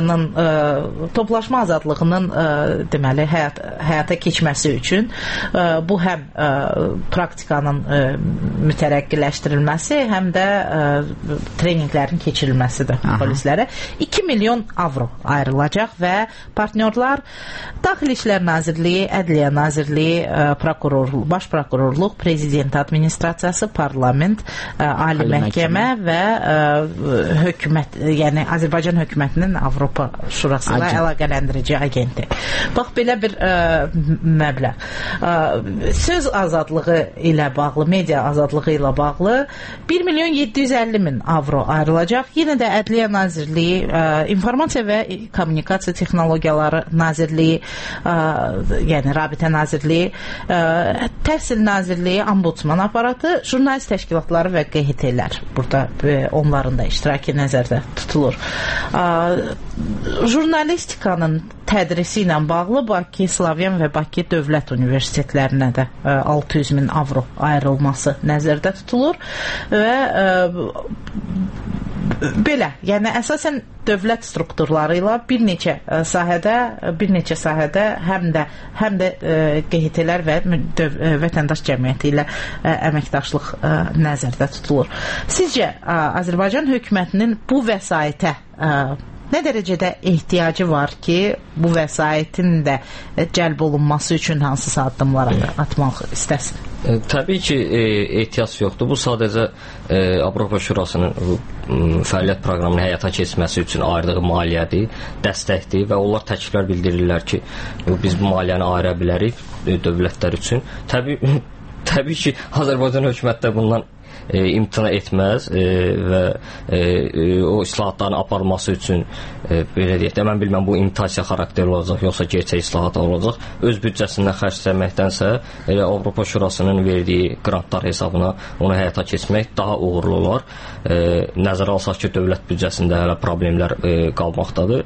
Speaker 6: azadlığının deməli həyata keçməsi üçün bu həm praktikanın mütərəqqiləşdirilməsi, həm də treninqlərin keçirilməsidir polislərə. 2 milyon avro ayrılacaq və partnyorlar Daxili İşlər Nazirliyi, Ədliyyə Nazirliyi, Baş Prokurorluq, Prezident Administrasiyası, Parlament, Ali Məhkəmə və hökumət, yəni Azərbaycan hökumətinin Avropa Şurası ilə əlaqələndirici agenti. Bax, belə bir məbləğ. Söz azadlığı ilə bağlı, media azadlığı ilə bağlı 1 milyon 750 min avro ayrılacaq. Yenə də Ədliyyə Nazirliyi, İnformasiya və Kommunikasiya Texnologiyaları Nazirliyi, yəni Rabitə Nazirliyi, Təhsil Nazirliyi, Ombudsman aparatı, jurnalist təşkilatları və QHT-lər burada onların da iştirakı nəzərdə tutulur. Jurnalistikanın tədrisi ilə bağlı Bakı, Slavyan və Bakı Dövlət Universitetlərinə də 600 min avro ayrılması nəzərdə tutulur və belə, yəni əsasən dövlət strukturları ilə bir neçə sahədə həm də QHT-lər və vətəndaş cəmiyyəti ilə əməkdaşlıq nəzərdə tutulur. Sizcə Azərbaycan hökumətinin bu vəsaitə nə dərəcədə ehtiyacı var ki, bu vəsaitin də cəlb olunması üçün hansısa addımlar atmaq istəsin?
Speaker 14: Təbii ki, ehtiyac yoxdur. Bu sadəcə Avropa Şurasının fəaliyyət proqramının həyata keçməsi üçün ayırdığı maliyyədir, dəstəkdir və onlar təkliflər bildirirlər ki, biz bu maliyyəni ayıra bilərik dövlətlər üçün. Təbii ki, Azərbaycan hökuməti də bundan imtina etməz və o islahatların aparılması üçün belə deyək də, mən bilməm bu imitasiya xarakterli olacaq, yoxsa gerçək islahat olacaq. Öz büdcəsindən xərcləməkdənsə elə Avropa Şurasının verdiyi qrantlar hesabına onu həyata keçmək daha uğurlu olar. Nəzərə alsaq ki, dövlət büdcəsində hələ problemlər qalmaqdadır.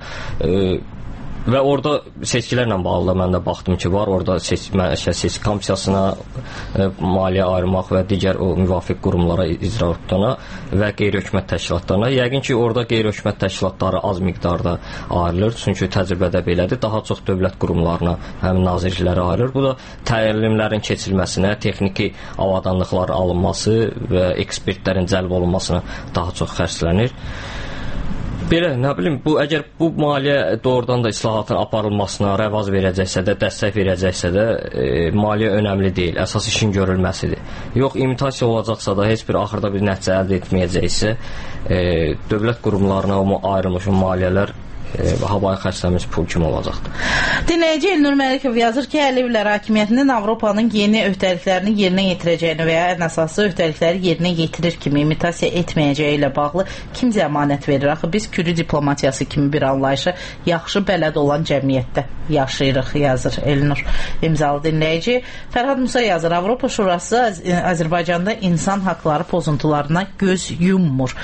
Speaker 14: Və orada seçkilərlə bağlı mən də baxdım ki, var orada seçki komissiyasına maliyyə ayırmaq və digər o müvafiq qurumlara, icraatlarına və qeyri-hökumət təşkilatlarına. Yəqin ki, orada qeyri-hökumət təşkilatları az miqdarda ayrılır, çünki təcrübədə belədir. Daha çox dövlət qurumlarına, həmin nazirliklərə ayrılır. Bu da təlimlərin keçirilməsinə, texniki avadanlıqların alınması və ekspertlərin cəlb olunmasına daha çox xərclənir. Belə, nə bilim, əgər bu maliyyə doğrudan da islahatın aparılmasına rəvaz verəcəksə də, dəstək verəcəksə də maliyyə önəmli deyil, əsas işin görülməsidir. Yox, imitasiya olacaqsa da, heç bir axırda bir nəticə əldə etməyəcəksə, dövlət qurumlarına ayrılmış maliyyələr havaya xərclənmiş pul kimi olacaqdır.
Speaker 6: Dinləyici Elnur Məlikov yazır ki, Əliyevlər hakimiyyətinin Avropanın yeni öhdəliklərini yerinə yetirəcəyini və ya ən əsası öhdəlikləri yerinə yetirir kimi imitasiya etməyəcəyi ilə bağlı kim zəmanət verir? Axı biz kürü diplomatiyası kimi bir anlayışı yaxşı bələd olan cəmiyyətdə yaşayırıq, yazır Elnur. İmzalı dinləyici Fərhad Musa yazır, Avropa Şurası Azərbaycanda insan haqları pozuntularına göz yummur.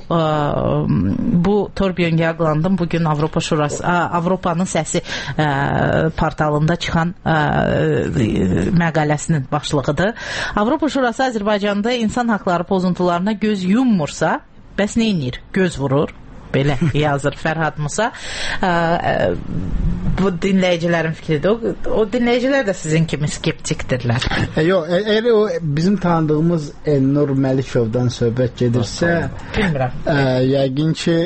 Speaker 6: Bu Torbjörn Jaglandın bugün Avropa Şurası, Avropanın Səsi portalında çıxan məqaləsinin başlığıdır. Avropa Şurası Azərbaycanda insan haqları pozuntularına göz yummursa, bəs nə edir? Göz vurur. Belə yazır Fərhad Musa. Bu dinləyicilərin fikridir. O dinləyicilər də sizin kimi skeptikdirlər.
Speaker 17: Yox, əgər o bizim tanıdığımız Elnur Məlikovdan söhbət gedirsə,
Speaker 6: bilmirəm.
Speaker 17: Yəqin ki,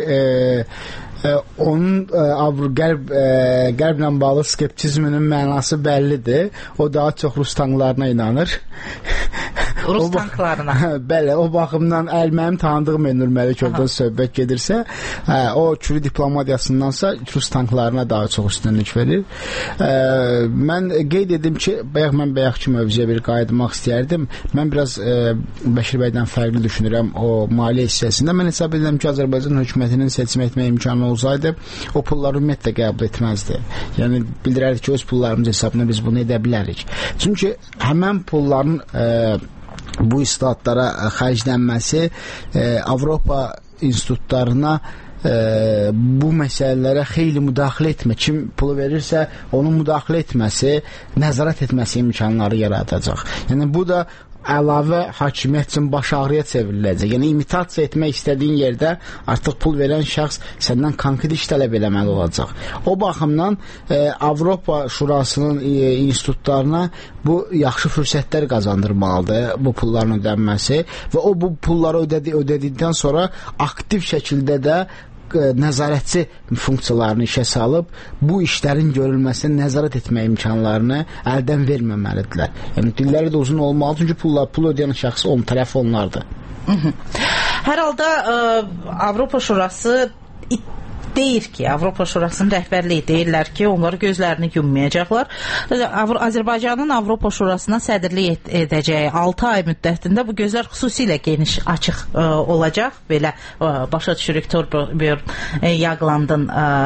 Speaker 17: onun qərblə bağlı skeptizminin mənası bəllidir. O daha çox Rus tanklarına inanır.
Speaker 6: Rus tanklarına.
Speaker 17: Bəli, o baxımdan mənim tanıdığım Elnur Məlikovdan söhbət gedirsə, o küçü diplomatiyasındansa Rus tanklarına daha çox üstünlük verir. Mən qeyd edim ki, mən bayaqki mövzuya bir qayıtmaq istəyərdim. Mən biraz Bəşir bəydən fərqli düşünürəm o maliyyə hissəsində. Mən hesab edirəm ki, Azərbaycan hökumətinin seçim etmə imkanı olsaydı, o pulları ümumiyyətlə qəbul etməzdi. Yəni, bildirərdik ki, öz pullarımız hesabına biz bunu edə bilərik. Çünki həmən pulların bu islahatlara xərclənməsi Avropa institutlarına bu məsələlərə xeyli müdaxilə etmə, kim pulu verirsə onun müdaxilə etməsi, nəzarət etməsi imkanları yaradacaq. Yəni bu da əlavə hakimiyyət üçün baş ağrıya çevriləcək. Yəni imitasiya etmək istədiyin yerdə artıq pul verən şəxs səndən konkret iş tələb eləməli olacaq. O baxımdan Avropa Şurasının institutlarına bu yaxşı fürsətlər qazandırmalıdır, bu pulların ödənməsi və o bu pulları ödədikdən sonra aktiv şəkildə də nəzarətçi funksiyalarını işə salıb bu işlərin görülməsinə nəzarət etmə imkanlarını əldən verməməlidirlər. Yəni dilləri də uzun olmalı, çünki pul ödəyən şəxs onun tərəfi onlardır.
Speaker 6: Hər halda Avropa Şurası deyir ki, Avropa Şurasının rəhbərliyi deyirlər ki, onları gözlərini yummayacaqlar. Azərbaycanın Avropa Şurasına sədrlik edəcəyi 6 ay müddətində bu gözlər xüsusilə geniş, açıq olacaq. Belə başa düşürük Torbjörn Jaglandın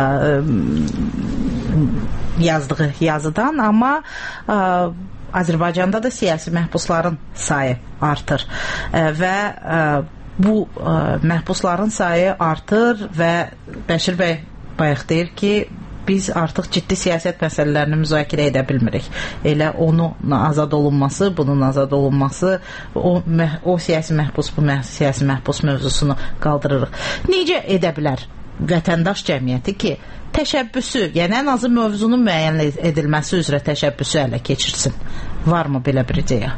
Speaker 6: yazdığı yazıdan, amma Azərbaycanda da siyasi məhbusların sayı artır və bu məhbusların sayı artır və Bəşir bəy bayaq deyir ki, biz artıq ciddi siyasət məsələlərini müzakirə edə bilmirik. Elə onun azad olunması, bunun azad olunması, o siyasi məhbus, bu siyasi məhbus mövzusunu qaldırırıq. Necə edə bilər vətəndaş cəmiyyəti ki, təşəbbüsü, yəni ən azı mövzunun müəyyən edilməsi üzrə təşəbbüsü ələ keçirsin? Varmı belə bir ideya?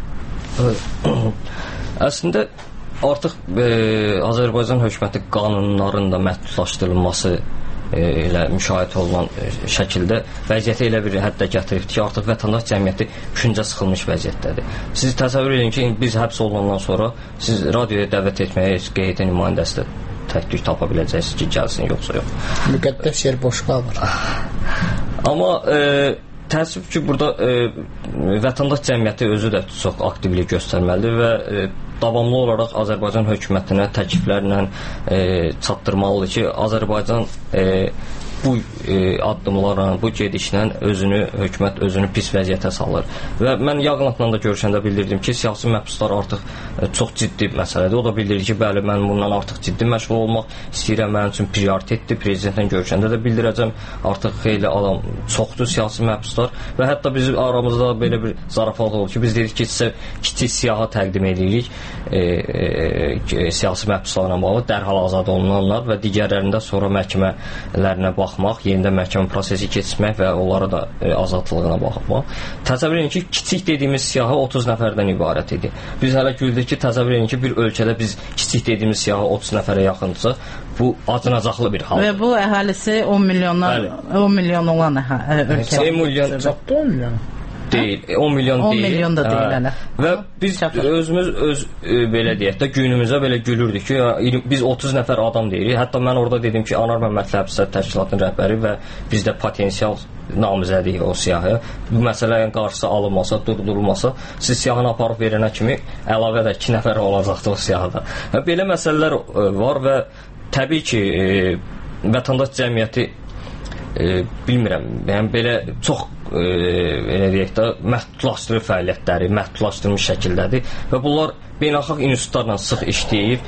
Speaker 14: Əslində artıq Azərbaycan hökuməti qanunların da məhdudlaşdırılması ilə müşahidə olunan şəkildə vəziyyəti elə bir həddə gətiribdir ki, artıq vətəndaş cəmiyyəti küncə sıxılmış vəziyyətdədir. Siz təsəvvür edin ki, biz həbs olunandan sonra siz radioya dəvət etməyə heç QHT nümayəndəsi də təklik tapa biləcəksiniz ki, gəlsin, yoxsa yox.
Speaker 17: Müqəddəs yer boş qalmır.
Speaker 14: Amma təəssüf ki, burada vətəndaş cəmiyyəti özü də çox aktivlik göstərməlidir və davamlı olaraq Azərbaycan hökumətinə təkliflərlə çatdırmalıdır ki, Azərbaycan bu addımlarla, bu gedişlə hökumət özünü pis vəziyyətə salır. Və mən Jaglandla da görüşəndə bildirdim ki, siyasi məhbuslar artıq çox ciddi məsələdir. O da bildirdi ki, bəli, mən bundan artıq ciddi məşğul olmaq istəyirəm, mənim üçün prioritetdir. Prezidentlə görüşəndə də bildirəcəm, artıq xeyli adam çoxdur siyasi məhbuslar və hətta bizim aramızda belə bir zarafat oldu ki, biz dedik ki, sizə kiçik siyahı təqdim edirik siyasi məhbuslarla bağlı, dərhal azad olunanlar və digərlərində sonra məhkəmələrinə baxmaq, yenidən məhkəmə prosesi keçmək və onlara da azadlığına baxmaq. Təsəvvür edin ki, kiçik dediyimiz siyahı 30 nəfərdən ibarət idi. Biz hələ güldük ki, təsəvvür edin ki, bir ölkədə biz kiçik dediyimiz siyahı 30 nəfərə yaxındırsa, bu acınacaqlı bir haldır.
Speaker 6: Və bu əhalisi 10 milyon olan ölkə.
Speaker 14: 10 milyon.
Speaker 17: Çatdı 10 milyon.
Speaker 14: Deyil, 10 milyon deyil.
Speaker 6: 10 milyon da deyil hələ.
Speaker 14: Və biz özümüz belə deyək də günümüzə belə gülürdük ki, biz 30 nəfər adam deyirik. Hətta mən orada dedim ki, Anar Məmmədli Həbslər Təşkilatının rəhbəri və bizdə potensial namizədik o siyahıya. Bu məsələnin qarşısı alınmasa, durdurulmasa, siz siyahını aparıb verənə kimi əlavə də 2 nəfər olacaqdı o siyahıda. Belə məsələlər var və təbii ki, vətəndaş cəmiyyəti bilmirəm, yəni belə çox elə deyək də məhdudlaşdırır fəaliyyətləri, məhdudlaşdırılmış şəkildədir və bunlar beynəlxalq institutlarla sıx işləyir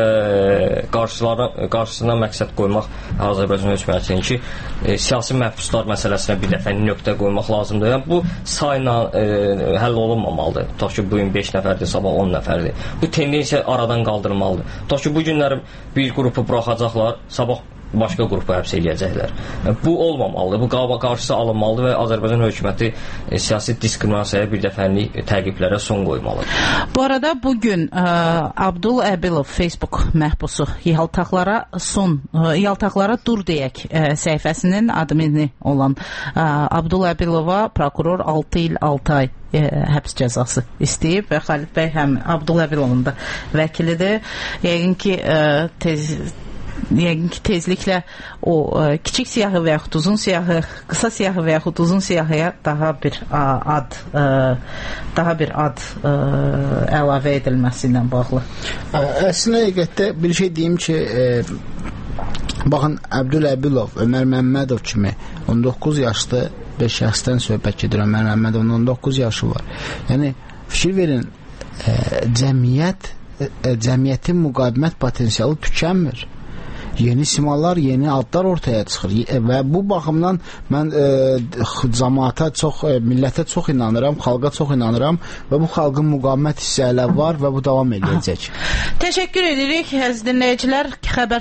Speaker 14: və qarşısına məqsəd qoymaq Azərbaycan hökumətinin ki, siyasi məhbuslar məsələsinə bir dəfə nöqtə qoymaq lazımdır. Yəni, bu sayla həll olunmamalıdır. Tutaq ki, bugün 5 nəfərdir, sabah 10 nəfərdir. Bu tendensiya aradan qaldırılmalıdır. Tutaq ki, bu günləri bir qrupu buraxacaqlar, sabah başqa qrupu həbs edəcəklər. Bu olmamalıdır. Bu qarşısı alınmalıdır və Azərbaycan hökuməti siyasi diskriminasiyaya bir dəfəlik təqiblərə son qoymalıdır.
Speaker 6: Bu arada bugün Abdul Əbilov Facebook məhbusu yaltaqlara dur deyək səhifəsinin admini olan Abdul Əbilova prokuror 6 il 6 ay həbs cəzası istəyib və Xalid bəy həm Abdul Əbilovun da vəkilidir. Yəqin ki tezliklə o kiçik siyahı və yaxud uzun siyahı, qısa siyahı və yaxud uzun siyahıya daha bir ad əlavə edilməsi ilə bağlı.
Speaker 17: Əslində həqiqətdə bir şey deyim ki, baxın, Abdul Əbilov, Ömər Məmmədov kimi 19 yaşlı bir şəxsdən söhbət gedir. Ömər Məmmədovun 19 yaşı var. Yəni fikir verin, cəmiyyətin müqavimət potensialı tükənmir. Yeni simalar, yeni adlar ortaya çıxır və bu baxımdan mən cəmaata çox, millətə çox inanıram, xalqa çox inanıram və bu xalqın müqavimət hissi hələ var və bu davam edəcək.
Speaker 6: Təşəkkür edirik əziz dinləyicilər. Xəbər